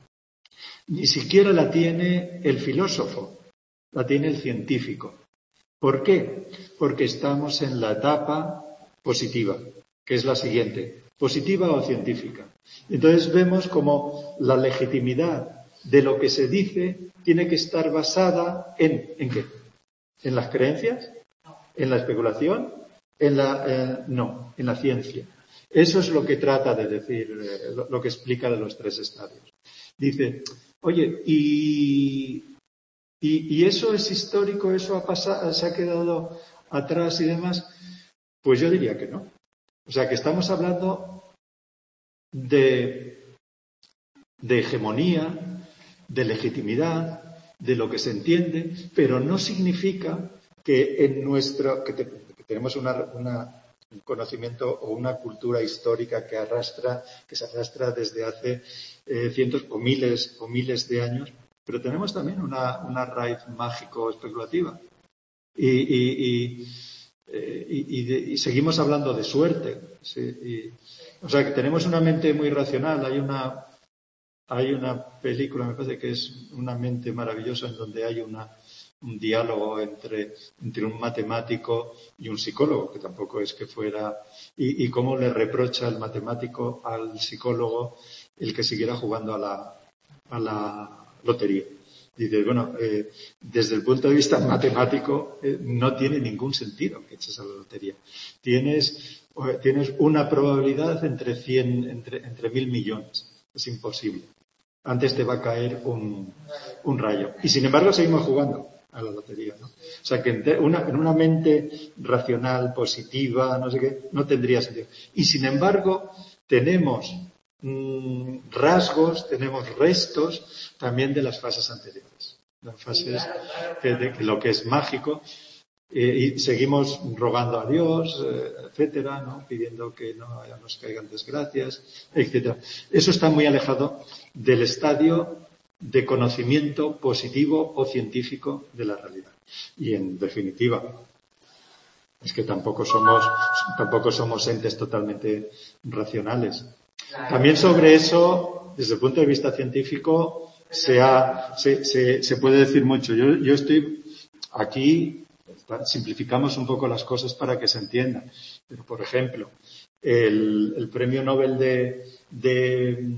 Ni siquiera la tiene el filósofo, la tiene el científico. ¿Por qué? Porque estamos en la etapa positiva, que es la siguiente, positiva o científica. Entonces vemos como la legitimidad de lo que se dice tiene que estar basada en, ¿en qué? ¿En las creencias? ¿En la especulación? En la, eh, no, en la ciencia. Eso es lo que trata de decir, eh, lo, lo que explica de los tres estadios. Dice, oye, y, y, y eso es histórico, eso ha pasado, se ha quedado atrás y demás. Pues yo diría que no. O sea, que estamos hablando de, de hegemonía, de legitimidad, de lo que se entiende, pero no significa que en nuestro, que, te, que tenemos una, una, un conocimiento o una cultura histórica que arrastra, que se arrastra desde hace eh, cientos o miles o miles de años, pero tenemos también una, una raíz mágico-especulativa. Y, y, y, eh, y, y, de, y seguimos hablando de suerte. ¿Sí? Y, o sea, que tenemos una mente muy racional. Hay una, hay una película, me parece que es Una mente maravillosa, en donde hay una, un diálogo entre, entre un matemático y un psicólogo, que tampoco es que fuera... Y, y cómo le reprocha el matemático al psicólogo el que siguiera jugando a la, a la lotería. Dice, bueno, eh, desde el punto de vista matemático eh, no tiene ningún sentido que eches a la lotería. Tienes, eh, tienes una probabilidad entre cien, entre, entre mil millones. Es imposible. Antes te va a caer un, un rayo. Y sin embargo seguimos jugando a la lotería, ¿no? O sea que en una, en una mente racional, positiva, no sé qué, no tendría sentido. Y sin embargo tenemos mmm, rasgos, tenemos restos también de las fases anteriores. Las fases de, de, de lo que es mágico. Eh, y seguimos rogando a Dios, eh, etcétera, ¿no? Pidiendo que no nos caigan desgracias, etcétera. Eso está muy alejado del estadio de conocimiento positivo o científico de la realidad. Y en definitiva, es que tampoco somos, tampoco somos entes totalmente racionales. También sobre eso, desde el punto de vista científico, se, ha, se, se, se puede decir mucho. Yo, yo estoy aquí, simplificamos un poco las cosas para que se entiendan. Pero, por ejemplo, el, el premio Nobel de, de,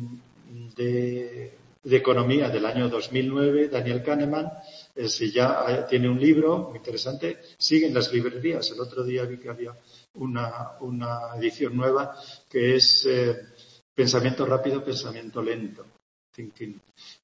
de, de Economía del año dos mil nueve, Daniel Kahneman, eh, si ya tiene un libro muy interesante, sigue en las librerías. El otro día vi que había una, una edición nueva que es eh, Pensamiento rápido, pensamiento lento. Thinking.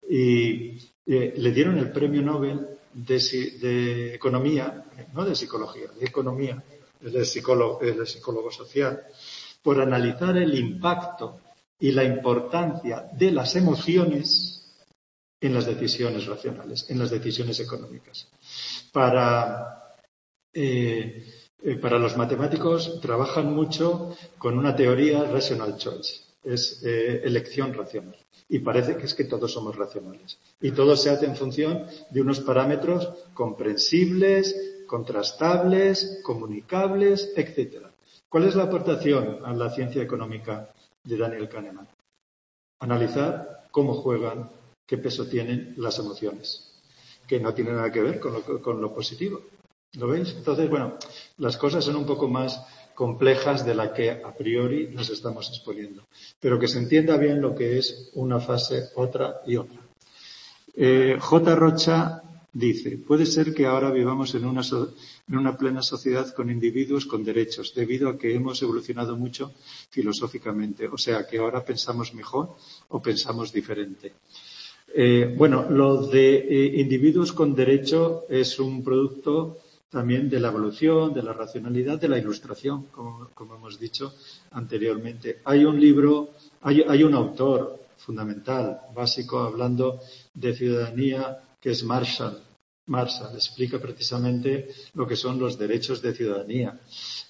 Y eh, le dieron el premio Nobel de, de Economía, no de Psicología, de Economía, el psicólogo, el psicólogo social, por analizar el impacto y la importancia de las emociones en las decisiones racionales, en las decisiones económicas. Para, eh, eh, para los matemáticos trabajan mucho con una teoría rational choice, es eh, elección racional. Y parece que es que todos somos racionales. Y todo se hace en función de unos parámetros comprensibles, contrastables, comunicables, etcétera. ¿Cuál es la aportación a la ciencia económica de Daniel Kahneman? Analizar cómo juegan, qué peso tienen las emociones, que no tienen nada que ver con lo, con lo positivo. ¿Lo veis? Entonces, bueno, las cosas son un poco más complejas de la que a priori nos estamos exponiendo. Pero que se entienda bien lo que es una fase, otra y otra. Eh, J. Rocha dice, puede ser que ahora vivamos en una, so- en una plena sociedad con individuos con derechos, debido a que hemos evolucionado mucho filosóficamente. O sea, que ahora pensamos mejor o pensamos diferente. Eh, bueno, lo de eh, individuos con derecho es un producto también de la evolución, de la racionalidad, de la ilustración, como, como hemos dicho anteriormente. Hay un libro, hay, hay un autor fundamental, básico, hablando de ciudadanía, que es Marshall. Marshall explica precisamente lo que son los derechos de ciudadanía.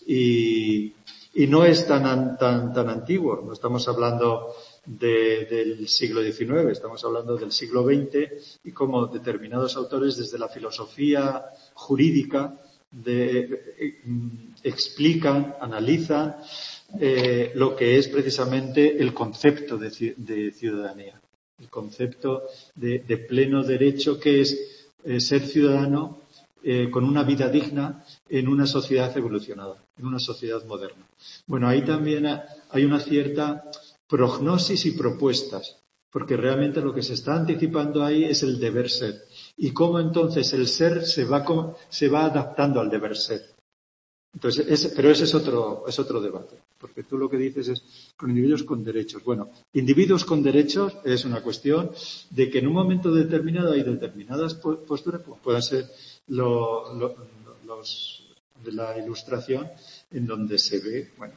Y, y no es tan, tan, tan antiguo, no estamos hablando de, del siglo diecinueve, estamos hablando del siglo veinte y cómo determinados autores desde la filosofía jurídica de, eh, explican, analizan eh, lo que es precisamente el concepto de, de ciudadanía, el concepto de, de pleno derecho que es eh, ser ciudadano eh, con una vida digna en una sociedad evolucionada, en una sociedad moderna. Bueno, ahí también hay una cierta prognosis y propuestas, porque realmente lo que se está anticipando ahí es el deber ser. Y cómo entonces el ser se va, se va adaptando al deber ser. Entonces, ese, pero ese es otro, es otro debate, porque tú lo que dices es con individuos con derechos. Bueno, individuos con derechos es una cuestión de que en un momento determinado hay determinadas posturas, como puedan ser lo, lo, los de la ilustración, en donde se ve, bueno,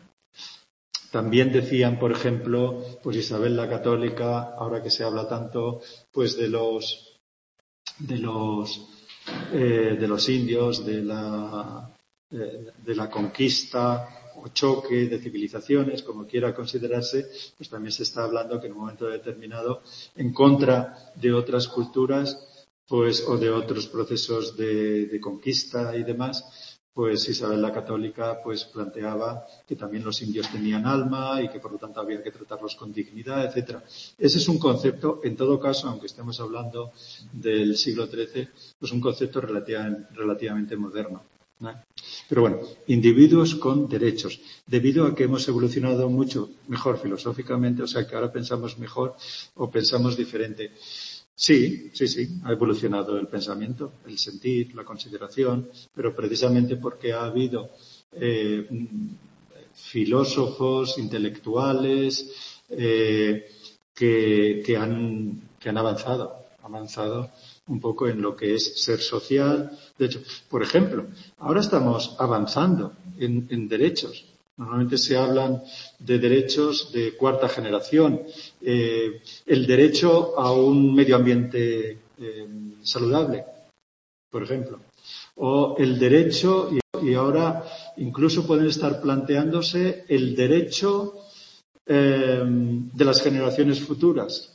también decían, por ejemplo, pues Isabel la Católica, ahora que se habla tanto, pues de los, de los, eh, de los indios, de la, eh, de la conquista o choque de civilizaciones, como quiera considerarse, pues también se está hablando que en un momento determinado, en contra de otras culturas, pues, o de otros procesos de, de conquista y demás, pues Isabel la Católica pues planteaba que también los indios tenían alma y que por lo tanto había que tratarlos con dignidad, etcétera. Ese es un concepto, en todo caso, aunque estemos hablando del siglo trece, pues un concepto relativamente, relativamente moderno, ¿no? Pero bueno, individuos con derechos. Debido a que hemos evolucionado mucho mejor filosóficamente, o sea que ahora pensamos mejor o pensamos diferente. Sí, sí, sí, ha evolucionado el pensamiento, el sentir, la consideración, pero precisamente porque ha habido eh, filósofos, intelectuales eh, que, que, han, que han avanzado, avanzado un poco en lo que es ser social. De hecho, por ejemplo, ahora estamos avanzando en, en derechos. Normalmente se hablan de derechos de cuarta generación. Eh, el derecho a un medio ambiente eh, saludable, por ejemplo. o el derecho, y, y ahora incluso pueden estar planteándose el derecho eh, de las generaciones futuras,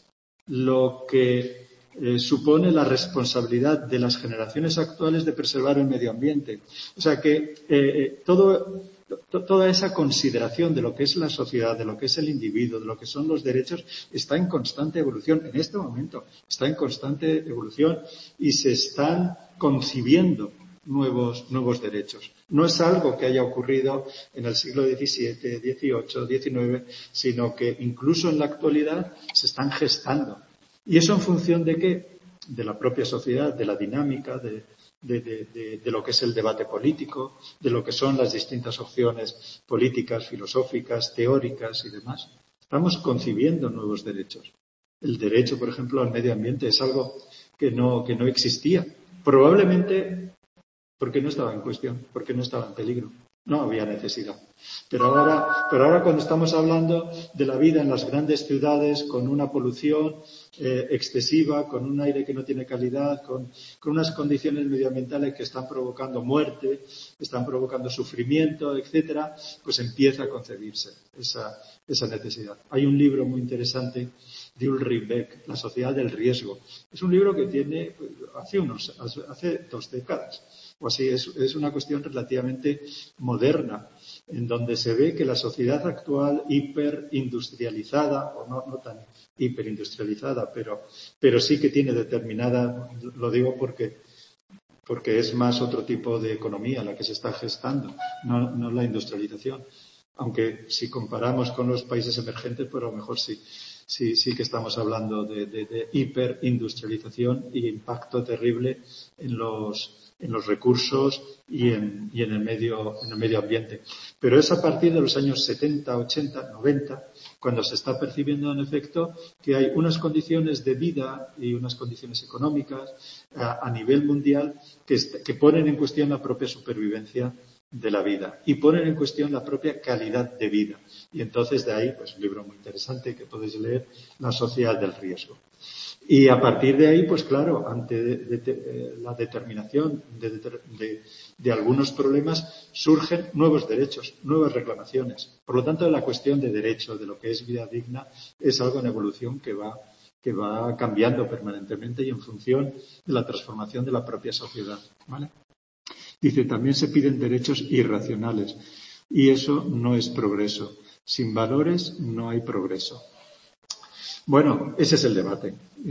lo que eh, supone la responsabilidad de las generaciones actuales de preservar el medio ambiente. O sea que eh, todo, to, toda esa consideración de lo que es la sociedad, de lo que es el individuo, de lo que son los derechos, está en constante evolución. En este momento está en constante evolución y se están concibiendo nuevos, nuevos derechos. No es algo que haya ocurrido en el siglo diecisiete, dieciocho, diecinueve, sino que incluso en la actualidad se están gestando. ¿Y eso en función de qué? De la propia sociedad, de la dinámica, de, de, de, de, de lo que es el debate político, de lo que son las distintas opciones políticas, filosóficas, teóricas y demás. Estamos concibiendo nuevos derechos. El derecho, por ejemplo, al medio ambiente es algo que no, que no existía. Probablemente porque no estaba en cuestión, porque no estaba en peligro. No había necesidad. Pero ahora, pero ahora cuando estamos hablando de la vida en las grandes ciudades, con una polución eh, excesiva, con un aire que no tiene calidad, con, con unas condiciones medioambientales que están provocando muerte, están provocando sufrimiento, etcétera, pues empieza a concebirse esa, esa necesidad. Hay un libro muy interesante de Ulrich Beck, La sociedad del riesgo. Es un libro que tiene hace unos, hace dos décadas. O así, es, es una cuestión relativamente moderna, en donde se ve que la sociedad actual hiperindustrializada, o no, no tan hiperindustrializada, pero, pero sí que tiene determinada, lo digo porque, porque es más otro tipo de economía la que se está gestando, no, no la industrialización. Aunque si comparamos con los países emergentes, pues a lo mejor sí. Sí, sí que estamos hablando de, de, de hiperindustrialización y impacto terrible en los, en los recursos y en, y en el medio, en el medio ambiente. Pero es a partir de los años setenta, ochenta, noventa, cuando se está percibiendo en efecto que hay unas condiciones de vida y unas condiciones económicas a, a nivel mundial que, que ponen en cuestión la propia supervivencia de la vida y ponen en cuestión la propia calidad de vida. Y entonces de ahí, pues un libro muy interesante que podéis leer, La sociedad del riesgo. Y a partir de ahí, pues claro, ante de, de, de, la determinación de, de, de algunos problemas surgen nuevos derechos, nuevas reclamaciones. Por lo tanto, la cuestión de derecho, de lo que es vida digna, es algo en evolución que va, que va cambiando permanentemente y en función de la transformación de la propia sociedad, ¿vale? Dice, también se piden derechos irracionales y eso no es progreso. Sin valores no hay progreso. Bueno, ese es el debate.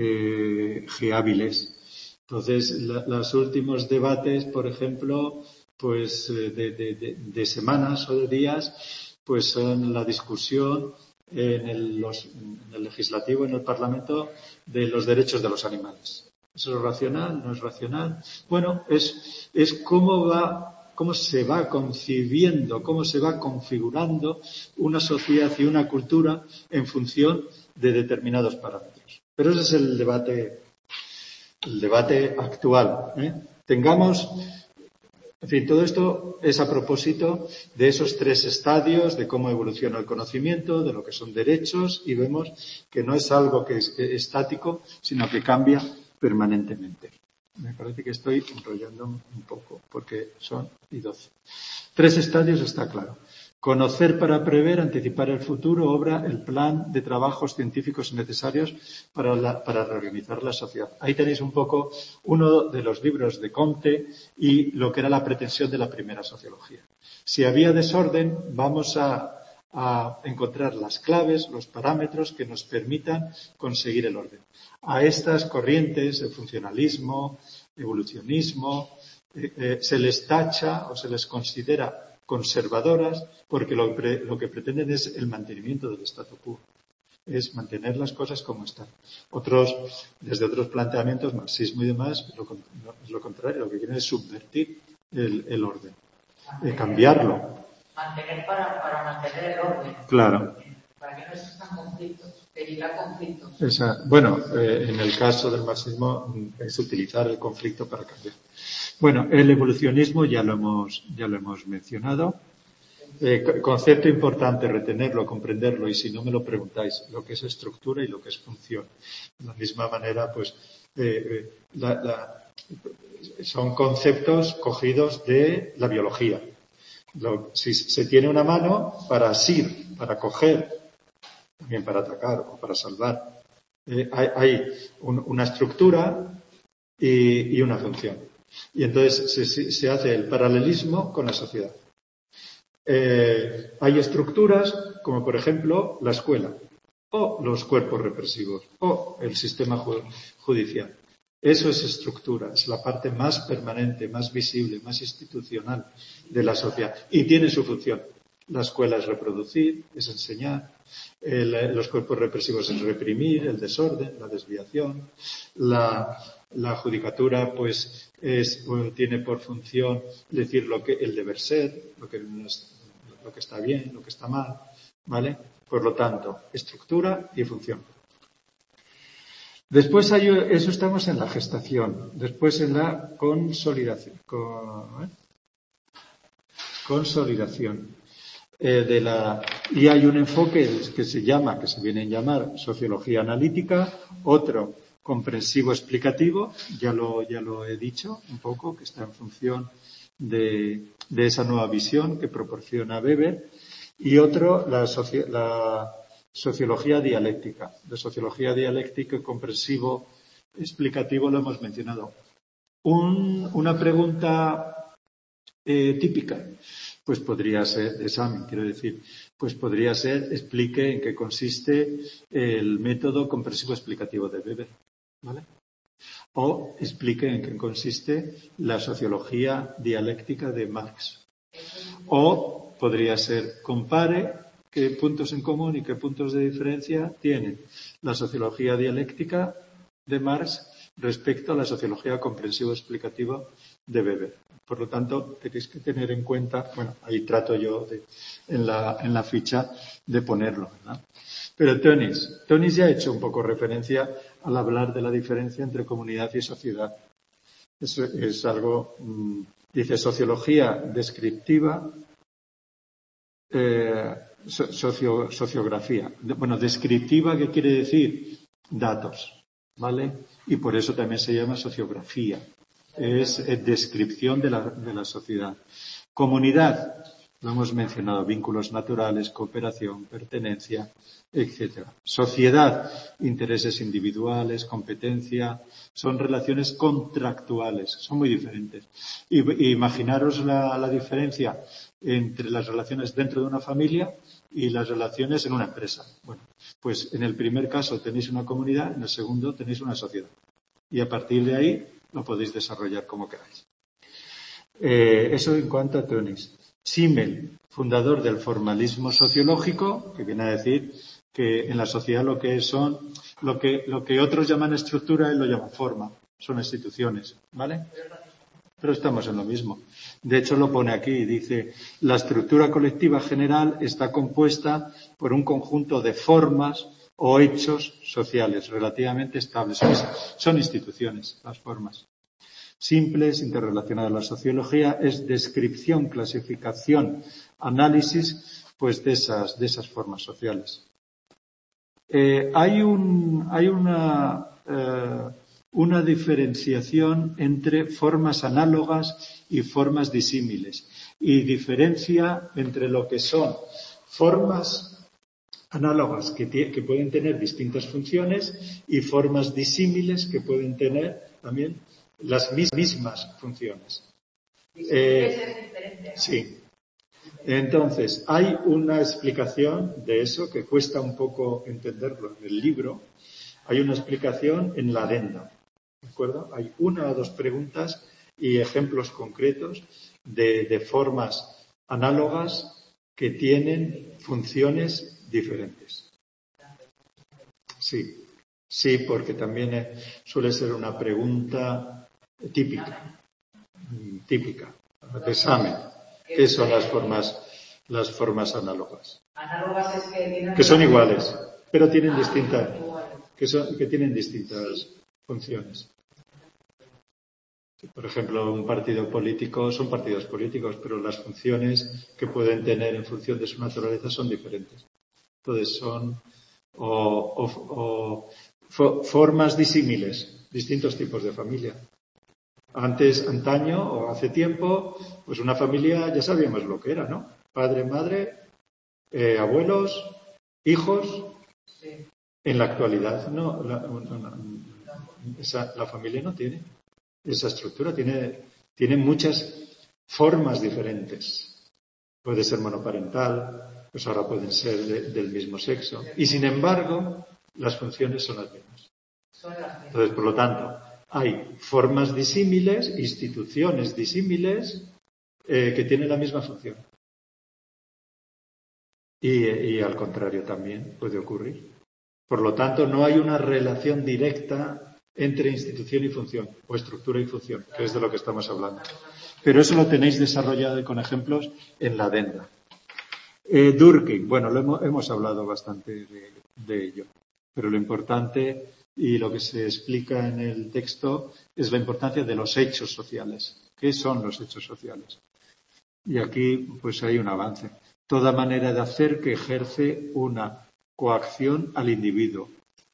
Eh, G. Áviles. Entonces, la, los últimos debates, por ejemplo, pues de, de, de, de semanas o de días, pues son la discusión en el, los, en el legislativo, en el Parlamento, de los derechos de los animales. ¿Es lo racional? ¿No es racional? Bueno, es, es cómo va, cómo se va concibiendo, cómo se va configurando una sociedad y una cultura en función de determinados parámetros. Pero ese es el debate, el debate actual, ¿eh? Tengamos, en fin, todo esto es a propósito de esos tres estadios, de cómo evoluciona el conocimiento, de lo que son derechos, y vemos que no es algo que es estático, sino que cambia permanentemente. Me parece que estoy enrollando un poco, porque son y doce. Tres estadios está claro. Conocer para prever, anticipar el futuro, obra el plan de trabajos científicos necesarios para, la, para reorganizar la sociedad. Ahí tenéis un poco uno de los libros de Comte y lo que era la pretensión de la primera sociología. Si había desorden, vamos a, a encontrar las claves, los parámetros que nos permitan conseguir el orden. A estas corrientes, el funcionalismo, evolucionismo, eh, eh, se les tacha o se les considera conservadoras porque lo, pre, lo que pretenden es el mantenimiento del statu quo, es mantener las cosas como están. Otros, desde otros planteamientos, marxismo y demás, lo, es lo contrario, lo que quieren es subvertir el, el orden, eh, cambiarlo. Mantener para, para mantener el orden. Claro. Para que no existan conflictos, evitar conflictos. Esa, bueno, eh, en el caso del marxismo es utilizar el conflicto para cambiar. Bueno, el evolucionismo ya lo hemos, ya lo hemos mencionado. Eh, concepto importante, retenerlo, comprenderlo, y si no me lo preguntáis, lo que es estructura y lo que es función. De la misma manera, pues, eh, la, la, son conceptos cogidos de la biología. Lo, si se tiene una mano para asir, para coger, también para atacar o para salvar, eh, hay, hay un, una estructura y, y una función. Y entonces se, se hace el paralelismo con la sociedad. Eh, hay estructuras como, por ejemplo, la escuela o los cuerpos represivos o el sistema judicial. Eso es estructura, es la parte más permanente, más visible, más institucional de la sociedad y tiene su función. La escuela es reproducir, es enseñar, el, los cuerpos represivos es reprimir, el desorden, la desviación, la, la judicatura pues es, tiene por función decir lo que el deber ser, lo que, lo que está bien, lo que está mal, ¿vale? Por lo tanto, estructura y función. Después hay, eso estamos en la gestación, después en la consolidación, con, ¿eh? consolidación eh, de la, y hay un enfoque que se llama, que se viene a llamar sociología analítica, otro comprensivo explicativo, ya lo, ya lo he dicho un poco, que está en función de, de esa nueva visión que proporciona Weber, y otro, la, soci, la sociología dialéctica. De sociología dialéctica y comprensivo explicativo lo hemos mencionado. Un, una pregunta eh, típica, pues podría ser, de examen, quiero decir, pues podría ser, explique en qué consiste el método comprensivo explicativo de Weber, ¿vale? O explique en qué consiste la sociología dialéctica de Marx. O podría ser, compare qué puntos en común y qué puntos de diferencia tiene la sociología dialéctica de Marx respecto a la sociología comprensivo-explicativa de Weber. Por lo tanto, tenéis que tener en cuenta, bueno, ahí trato yo de, en, la, en la ficha de ponerlo, ¿verdad? Pero Tönnies, Tönnies ya ha hecho un poco referencia al hablar de la diferencia entre comunidad y sociedad. Eso es algo, mmm, dice, sociología descriptiva, eh, socio, sociografía. Bueno, descriptiva, ¿qué quiere decir? Datos, ¿vale? Y por eso también se llama sociografía. Es, es descripción de la, de la sociedad. Comunidad, lo hemos mencionado, vínculos naturales, cooperación, pertenencia, etcétera. Sociedad, intereses individuales, competencia, son relaciones contractuales, son muy diferentes. Y, y imaginaros la, la diferencia entre las relaciones dentro de una familia y las relaciones en una empresa. Bueno, pues en el primer caso tenéis una comunidad, en el segundo tenéis una sociedad. Y a partir de ahí lo podéis desarrollar como queráis. Eh, eso en cuanto a Tönnies. Simmel, fundador del formalismo sociológico, que viene a decir que en la sociedad lo que son, lo que, lo que otros llaman estructura, él lo llama forma, son instituciones, ¿vale? Pero estamos en lo mismo. De hecho, lo pone aquí, dice, la estructura colectiva general está compuesta por un conjunto de formas o hechos sociales relativamente estables. Son, son instituciones, las formas. Simples, interrelacionadas. La sociología es descripción, clasificación, análisis, pues de esas, de esas formas sociales. Eh, hay un, hay una, eh, una diferenciación entre formas análogas y formas disímiles. Y diferencia entre lo que son formas análogas que, que pueden tener distintas funciones y formas disímiles que pueden tener también las mismas funciones. Eh, sí. Entonces, hay una explicación de eso que cuesta un poco entenderlo en el libro. Hay una explicación en la adenda. ¿De acuerdo? Hay una o dos preguntas y ejemplos concretos de, de formas análogas que tienen funciones diferentes. Sí, sí, porque también eh, suele ser una pregunta típica, típica, de examen. ¿Qué son las formas, las formas análogas? Análogas es que tienen... Que son iguales, pero tienen distintas, que son, que tienen distintas funciones. Por ejemplo, un partido político son partidos políticos, pero las funciones que pueden tener en función de su naturaleza son diferentes. Entonces son o, o, o formas disímiles, distintos tipos de familia. Antes, antaño o hace tiempo, pues una familia ya sabíamos lo que era, ¿no? Padre, madre, eh, abuelos, hijos. Sí. En la actualidad, no, la, una, una, esa, la familia no tiene esa estructura, tiene, tiene muchas formas diferentes. Puede ser monoparental, pues ahora pueden ser de, del mismo sexo. Y sin embargo, las funciones son las mismas. Entonces, por lo tanto, hay formas disímiles, instituciones disímiles, eh, que tienen la misma función. Y, y al contrario también puede ocurrir. Por lo tanto, no hay una relación directa entre institución y función, o estructura y función, que es de lo que estamos hablando. Pero eso lo tenéis desarrollado con ejemplos en la adenda. Eh, Durkheim, bueno, lo hemos, hemos hablado bastante de, de ello, pero lo importante y lo que se explica en el texto es la importancia de los hechos sociales. ¿Qué son los hechos sociales? Y aquí pues hay un avance. Toda manera de hacer que ejerce una coacción al individuo.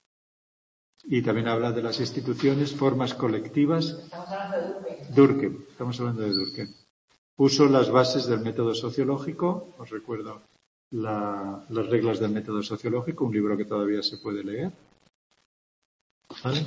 Y también habla de las instituciones, formas colectivas. Estamos hablando de Durkheim. Durkheim, estamos hablando de Durkheim. Puso las bases del método sociológico, os recuerdo la, las reglas del método sociológico, un libro que todavía se puede leer. ¿Vale?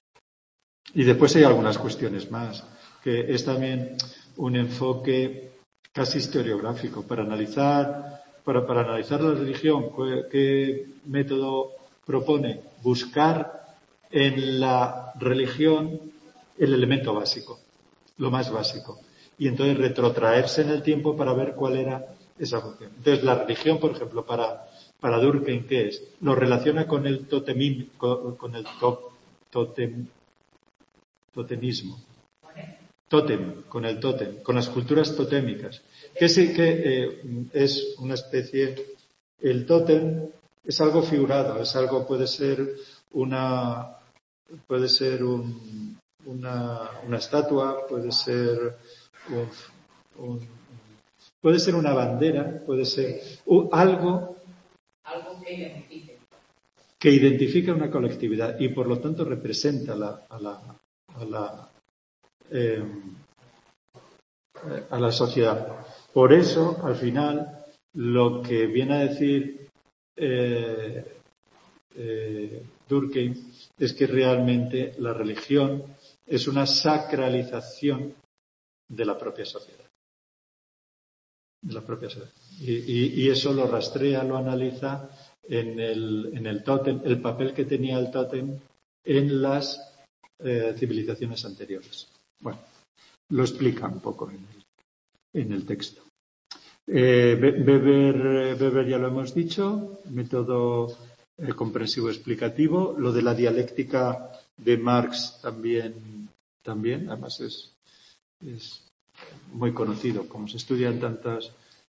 Y después hay algunas cuestiones más, que es también un enfoque casi historiográfico para analizar Para, para analizar la religión. ¿Qué método propone? Buscar en la religión el elemento básico, lo más básico. Y entonces retrotraerse en el tiempo para ver cuál era esa función. Entonces la religión, por ejemplo, para, para Durkheim, ¿qué es? Lo relaciona con el totemim, con, con el to, totem, totemismo. Tótem, con el tótem, con las culturas totémicas. Que sí que eh, es una especie, el tótem es algo figurado, es algo, puede ser una, puede ser un, una, una estatua, puede ser un, un, puede ser una bandera, puede ser un, algo, algo que identifique. que identifica una colectividad y por lo tanto representa la, a la, a la Eh, a la sociedad. Por eso, al final, lo que viene a decir eh, eh, Durkheim es que realmente la religión es una sacralización de la propia sociedad. De la propia sociedad. Y, y, y eso lo rastrea, lo analiza en el, en el tótem, el papel que tenía el tótem en las eh, civilizaciones anteriores. Bueno, lo explica un poco en el, en el texto. Eh, Weber, Weber ya lo hemos dicho, método eh, comprensivo explicativo. Lo de la dialéctica de Marx también, también además es, es muy conocido, como se estudian tantas.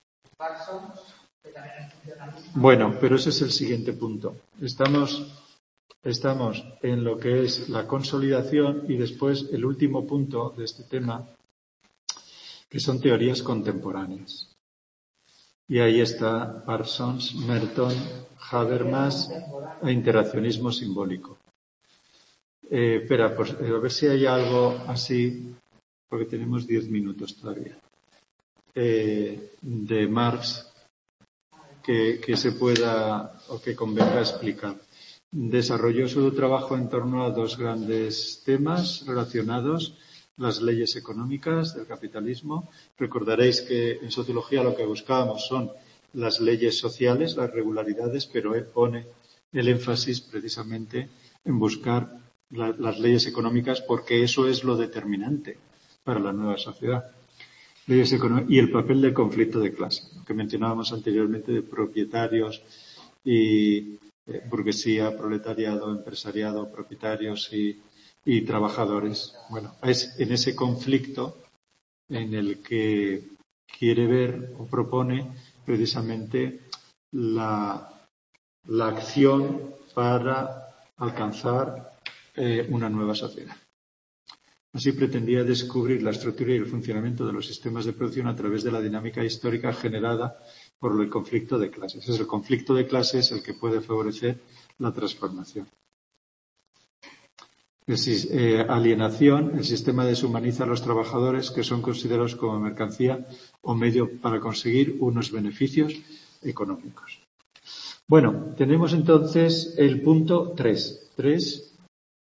Bueno, pero ese es el siguiente punto. Estamos. Estamos en lo que es la consolidación y después el último punto de este tema, que son teorías contemporáneas. Y ahí está Parsons, Merton, Habermas e interaccionismo simbólico. Eh, espera, pues, a ver si hay algo así, porque tenemos diez minutos todavía, eh, de Marx que, que se pueda o que convenga explicar. Desarrolló su trabajo en torno a dos grandes temas relacionados, las leyes económicas del capitalismo. Recordaréis que en sociología lo que buscábamos son las leyes sociales, las regularidades, pero él pone el énfasis precisamente en buscar la, las leyes económicas porque eso es lo determinante para la nueva sociedad. Leyes económicas y el papel del conflicto de clase, lo que mencionábamos anteriormente de propietarios y Eh, burguesía, proletariado, empresariado, propietarios y, y trabajadores. Bueno, es en ese conflicto en el que quiere ver o propone precisamente la, la acción para alcanzar eh, una nueva sociedad. Así pretendía descubrir la estructura y el funcionamiento de los sistemas de producción a través de la dinámica histórica generada por el conflicto de clases. Es el conflicto de clases el que puede favorecer la transformación. Eh, alienación, el sistema deshumaniza a los trabajadores que son considerados como mercancía o medio para conseguir unos beneficios económicos. Bueno, tenemos entonces el punto tres. Tres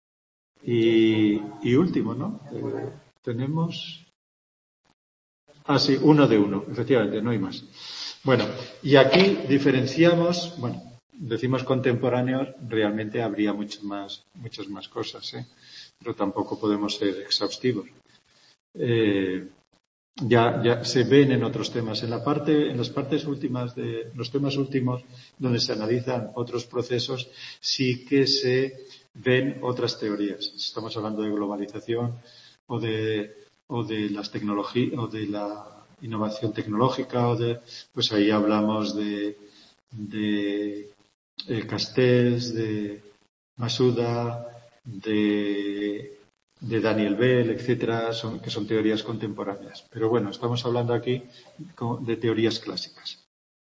y, y último, ¿no? Eh, tenemos... Ah, sí, uno de uno, efectivamente, no hay más. Bueno, y aquí diferenciamos, bueno, decimos contemporáneos, realmente habría muchas más, muchas más cosas, ¿eh? Pero tampoco podemos ser exhaustivos. Eh, ya, ya se ven en otros temas. En la parte, en las partes últimas de los temas últimos, donde se analizan otros procesos, sí que se ven otras teorías. Estamos hablando de globalización o de, o de las tecnologías, o de la innovación tecnológica, o de, pues ahí hablamos de, de eh, Castells, de Masuda, de, de Daniel Bell, etcétera, son, que son teorías contemporáneas. Pero bueno, estamos hablando aquí de teorías clásicas.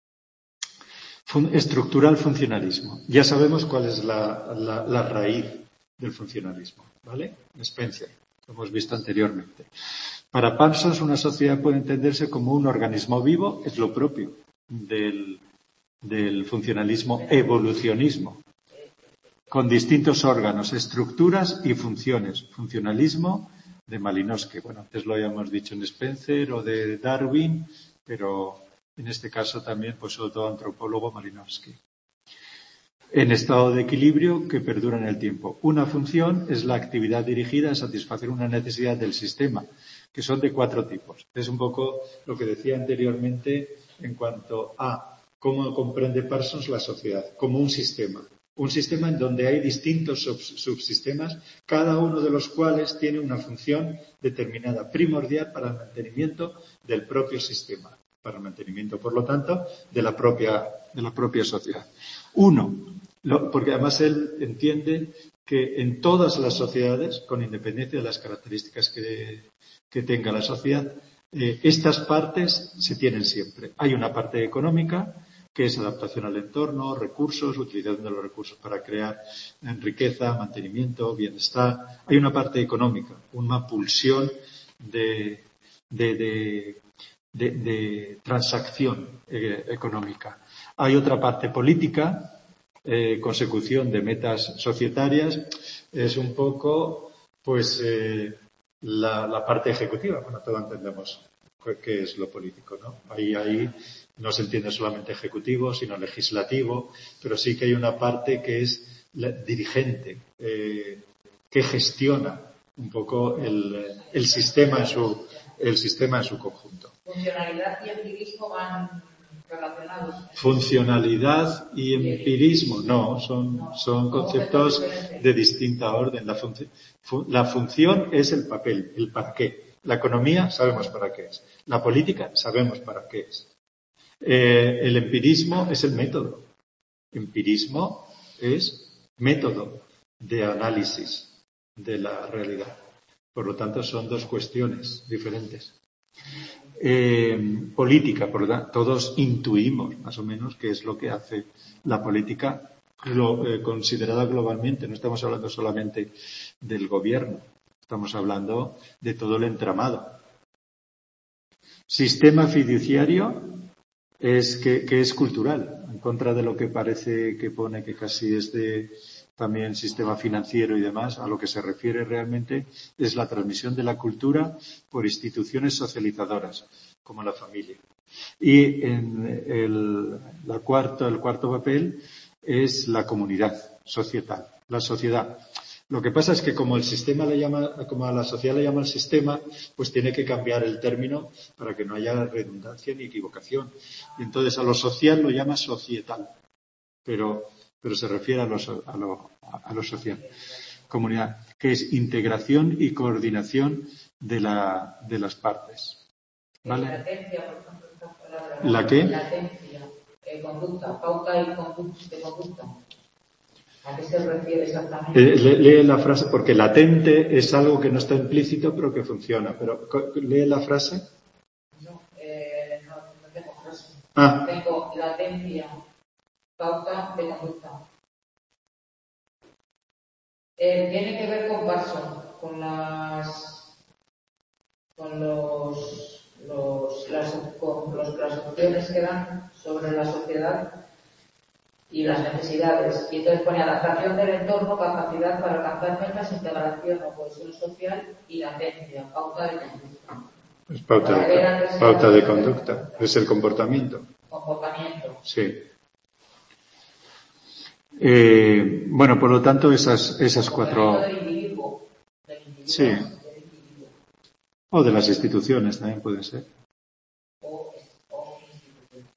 Fun, estructural funcionalismo. Ya sabemos cuál es la, la, la raíz del funcionalismo, ¿vale? Spencer, lo hemos visto anteriormente. Para Parsons, una sociedad puede entenderse como un organismo vivo, es lo propio del, del funcionalismo evolucionismo, con distintos órganos, estructuras y funciones. Funcionalismo de Malinowski. Bueno, antes lo habíamos dicho en Spencer o de Darwin, pero en este caso también, pues, sobre todo antropólogo Malinowski. En estado de equilibrio que perdura en el tiempo. Una función es la actividad dirigida a satisfacer una necesidad del sistema, que son de cuatro tipos. Es un poco lo que decía anteriormente en cuanto a cómo comprende Parsons la sociedad, como un sistema. Un sistema en donde hay distintos subsistemas, cada uno de los cuales tiene una función determinada, primordial para el mantenimiento del propio sistema, para el mantenimiento, por lo tanto, de la propia, de la propia sociedad. Uno, lo, porque además él entiende que en todas las sociedades, con independencia de las características que, que tenga la sociedad, eh, estas partes se tienen siempre. Hay una parte económica, que es adaptación al entorno, recursos, utilización de los recursos para crear riqueza, mantenimiento, bienestar. Hay una parte económica, una pulsión de, de, de, de, de transacción eh, económica. Hay otra parte política, eh, consecución de metas societarias. Es un poco, pues, eh, la, la parte ejecutiva. Bueno, todos entendemos qué es lo político, ¿no? Ahí, ahí no se entiende solamente ejecutivo, sino legislativo, pero sí que hay una parte que es la dirigente, eh, que gestiona un poco el, el sistema en su, el sistema en su conjunto. Funcionalidad y empirismo van relacionados. Funcionalidad y empirismo, no, son, son conceptos de distinta orden. La, func la función es el papel, el para qué. La economía sabemos para qué es. La política sabemos para qué es. Eh, el empirismo es el método. Empirismo es método de análisis de la realidad. Por lo tanto, son dos cuestiones diferentes. Eh, política, por lo tanto, todos intuimos más o menos qué es lo que hace la política lo, eh, considerada globalmente. No estamos hablando solamente del gobierno. Estamos hablando de todo el entramado. Sistema fiduciario es que, que es cultural, en contra de lo que parece que pone que casi es de también sistema financiero y demás. A lo que se refiere realmente es la transmisión de la cultura por instituciones socializadoras, como la familia. Y en el, la cuarta, el cuarto papel es la comunidad societal, la sociedad. Lo que pasa es que como el sistema le llama, como a la sociedad le llama el sistema, pues tiene que cambiar el término para que no haya redundancia ni equivocación. Y entonces a lo social lo llama societal, pero, pero se refiere a lo, a lo, a lo social. Comunidad, que es integración y coordinación de la, de las partes. ¿Vale? Latencia, por ejemplo, esta palabra. ¿La qué? Latencia, eh, conducta, pauta y conducta, de conducta. ¿A qué se refiere exactamente? Eh, lee, lee la frase, porque latente es algo que no está implícito, pero que funciona. Pero lee la frase. No, eh, no, no tengo frase. Ah. Tengo latencia, pauta de conducta. Eh, tiene que ver con Parsons, con las con los, los, las, con los, las opciones que dan sobre la sociedad y las necesidades. Y entonces pone adaptación del entorno, capacidad para alcanzar metas, integración o cohesión social y latencia, pauta de conducta. Es pauta de, pauta de conducta, es el comportamiento. Comportamiento. Sí. Eh, bueno, por lo tanto, esas, esas cuatro. Del individuo, del individuo, sí. Del individuo. O de las instituciones también puede ser. O, o instituciones.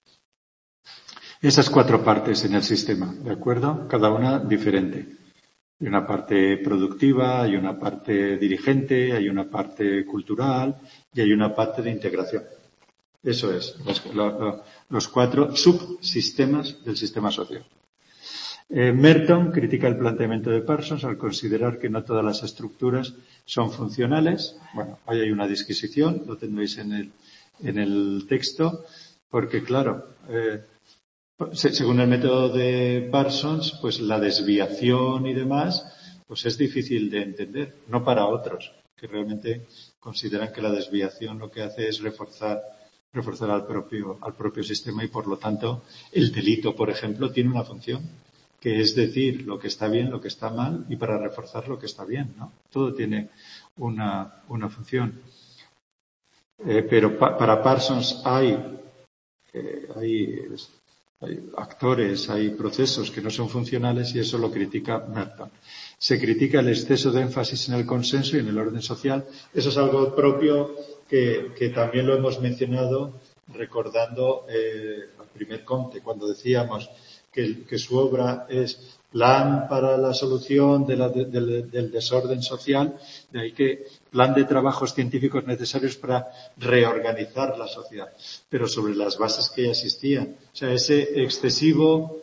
Esas cuatro partes en el sistema, ¿de acuerdo? Cada una diferente. Hay una parte productiva, hay una parte dirigente, hay una parte cultural y hay una parte de integración. Eso es, los, los, los cuatro subsistemas del sistema social. Eh, Merton critica el planteamiento de Parsons al considerar que no todas las estructuras son funcionales. Bueno, ahí hay una disquisición, lo tendréis en el, en el texto, porque claro, eh, según el método de Parsons, pues la desviación y demás, pues es difícil de entender, no para otros, que realmente consideran que la desviación lo que hace es reforzar, reforzar al propio, al propio sistema y por lo tanto el delito, por ejemplo, tiene una función, que es decir lo que está bien, lo que está mal y para reforzar lo que está bien, ¿no? Todo tiene una, una función. Eh, pero pa, para Parsons hay, eh, hay Hay actores, hay procesos que no son funcionales y eso lo critica Merton. Se critica el exceso de énfasis en el consenso y en el orden social. Eso es algo propio que, que también lo hemos mencionado recordando eh, al primer Comte, cuando decíamos que, que su obra es plan para la solución de la, de, de, del desorden social, de ahí que plan de trabajos científicos necesarios para reorganizar la sociedad, pero sobre las bases que ya existían. O sea, ese excesivo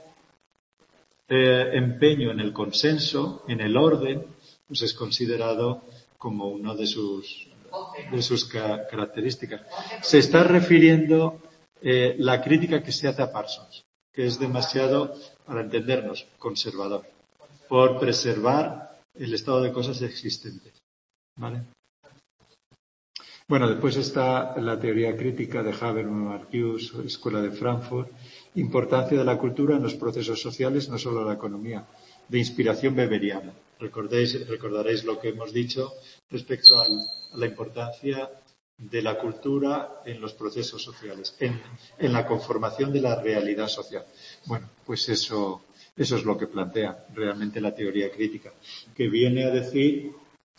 eh, empeño en el consenso, en el orden, pues es considerado como uno de sus, de sus ca- características. Se está refiriendo eh, la crítica que se hace a Parsons, que es demasiado, para entendernos, conservador, por preservar el estado de cosas existentes. ¿Vale? Bueno, después está la teoría crítica de Habermas, Escuela de Frankfurt, importancia de la cultura en los procesos sociales, no solo la economía, de inspiración weberiana. Recordéis, recordaréis lo que hemos dicho respecto al, a la importancia de la cultura en los procesos sociales, en, en la conformación de la realidad social. Bueno, pues eso, eso es lo que plantea realmente la teoría crítica, que viene a decir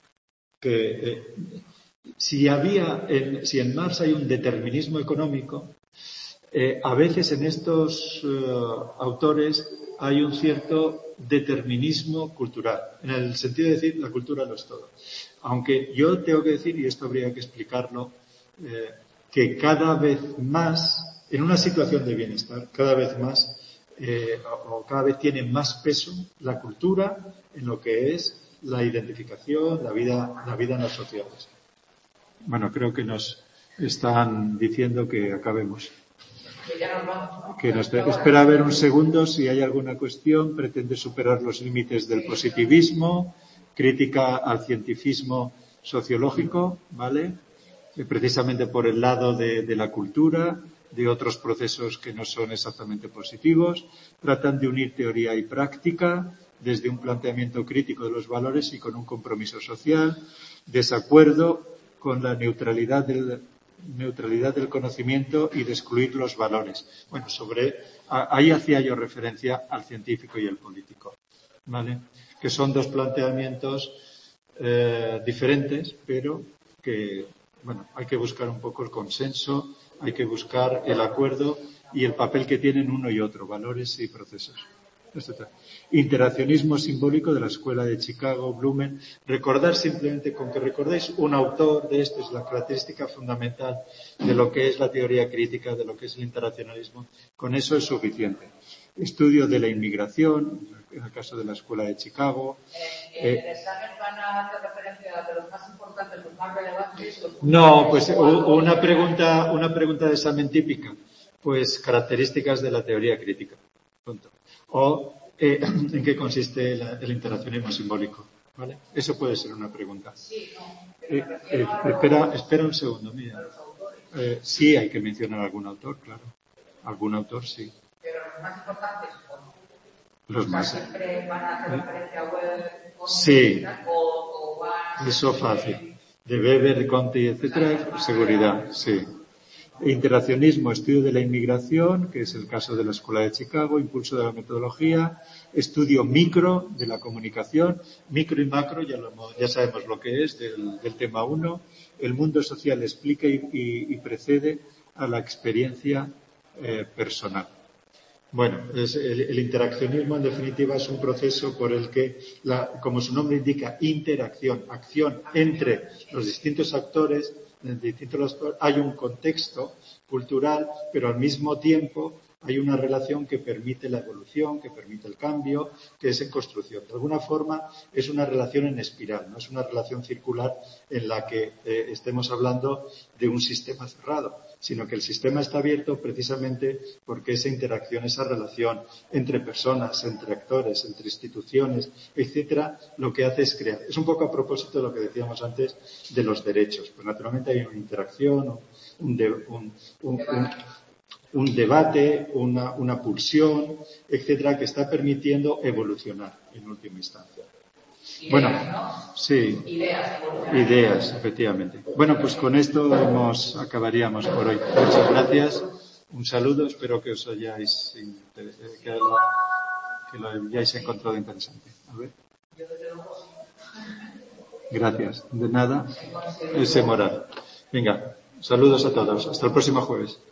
que eh, si había, en, si en Marx hay un determinismo económico, eh, a veces en estos uh, autores hay un cierto determinismo cultural, en el sentido de decir la cultura lo es todo. Aunque yo tengo que decir, y esto habría que explicarlo, eh, que cada vez más, en una situación de bienestar, cada vez más, eh, o cada vez tiene más peso la cultura en lo que es la identificación, la vida, la vida en las sociedades. Bueno, creo que nos están diciendo que acabemos. Que nos de... Espera a ver un segundo si hay alguna cuestión. Pretende superar los límites del positivismo, crítica al cientifismo sociológico, ¿vale? Eh, precisamente por el lado de, de la cultura, de otros procesos que no son exactamente positivos. Tratan de unir teoría y práctica desde un planteamiento crítico de los valores y con un compromiso social. Desacuerdo con la neutralidad del, neutralidad del conocimiento y de excluir los valores. Bueno, sobre, ahí hacía yo referencia al científico y al político, ¿vale? Que son dos planteamientos eh, diferentes, pero que, bueno, hay que buscar un poco el consenso, hay que buscar el acuerdo y el papel que tienen uno y otro, valores y procesos. Interaccionismo simbólico de la Escuela de Chicago, Blumen. Recordar simplemente, con que recordéis un autor de esto, es la característica fundamental de lo que es la teoría crítica, de lo que es el interaccionalismo. Con eso es suficiente. Estudio de la inmigración, en el caso de la Escuela de Chicago. ¿En el examen van a hacer referencia de los más importantes, los más relevantes? Los no, pues una pregunta, una pregunta de examen típica. Pues características de la teoría crítica. Punto. O eh, en qué consiste la, el interaccionismo simbólico. ¿Vale? Eso puede ser una pregunta. Sí, no. Eh, eh, espera, espera un segundo, mira. Eh, sí, hay que mencionar algún autor, claro. Algún autor, sí. Pero los más importantes, ¿no? Los O sea, más. siempre van a hacer referencia a web. Sí. O, o van Eso fácil. De Weber, Conte, etcétera, seguridad, sí. Interaccionismo, estudio de la inmigración, que es el caso de la Escuela de Chicago, impulso de la metodología, estudio micro de la comunicación, micro y macro, ya, lo, ya sabemos lo que es del, del tema uno, el mundo social explica y, y, y precede a la experiencia eh, personal. Bueno, es el, el interaccionismo en definitiva es un proceso por el que, la, como su nombre indica, interacción, acción entre los distintos actores, distintos, hay un contexto cultural, pero al mismo tiempo hay una relación que permite la evolución, que permite el cambio, que es en construcción. De alguna forma es una relación en espiral, no es una relación circular en la que eh, estemos hablando de un sistema cerrado, sino que el sistema está abierto precisamente porque esa interacción, esa relación entre personas, entre actores, entre instituciones, etcétera, lo que hace es crear. Es un poco a propósito de lo que decíamos antes de los derechos. Pues naturalmente hay una interacción, un, de, un, un, un, un debate, una, una pulsión, etcétera, que está permitiendo evolucionar en última instancia. Ideas, Bueno, ¿no? sí, ideas, ideas, efectivamente. Bueno, pues con esto hemos, acabaríamos por hoy. Muchas gracias, un saludo, espero que os hayáis, que lo, que lo hayáis encontrado interesante. A ver. Gracias, de nada, ese moral. Venga, saludos a todos, hasta el próximo jueves.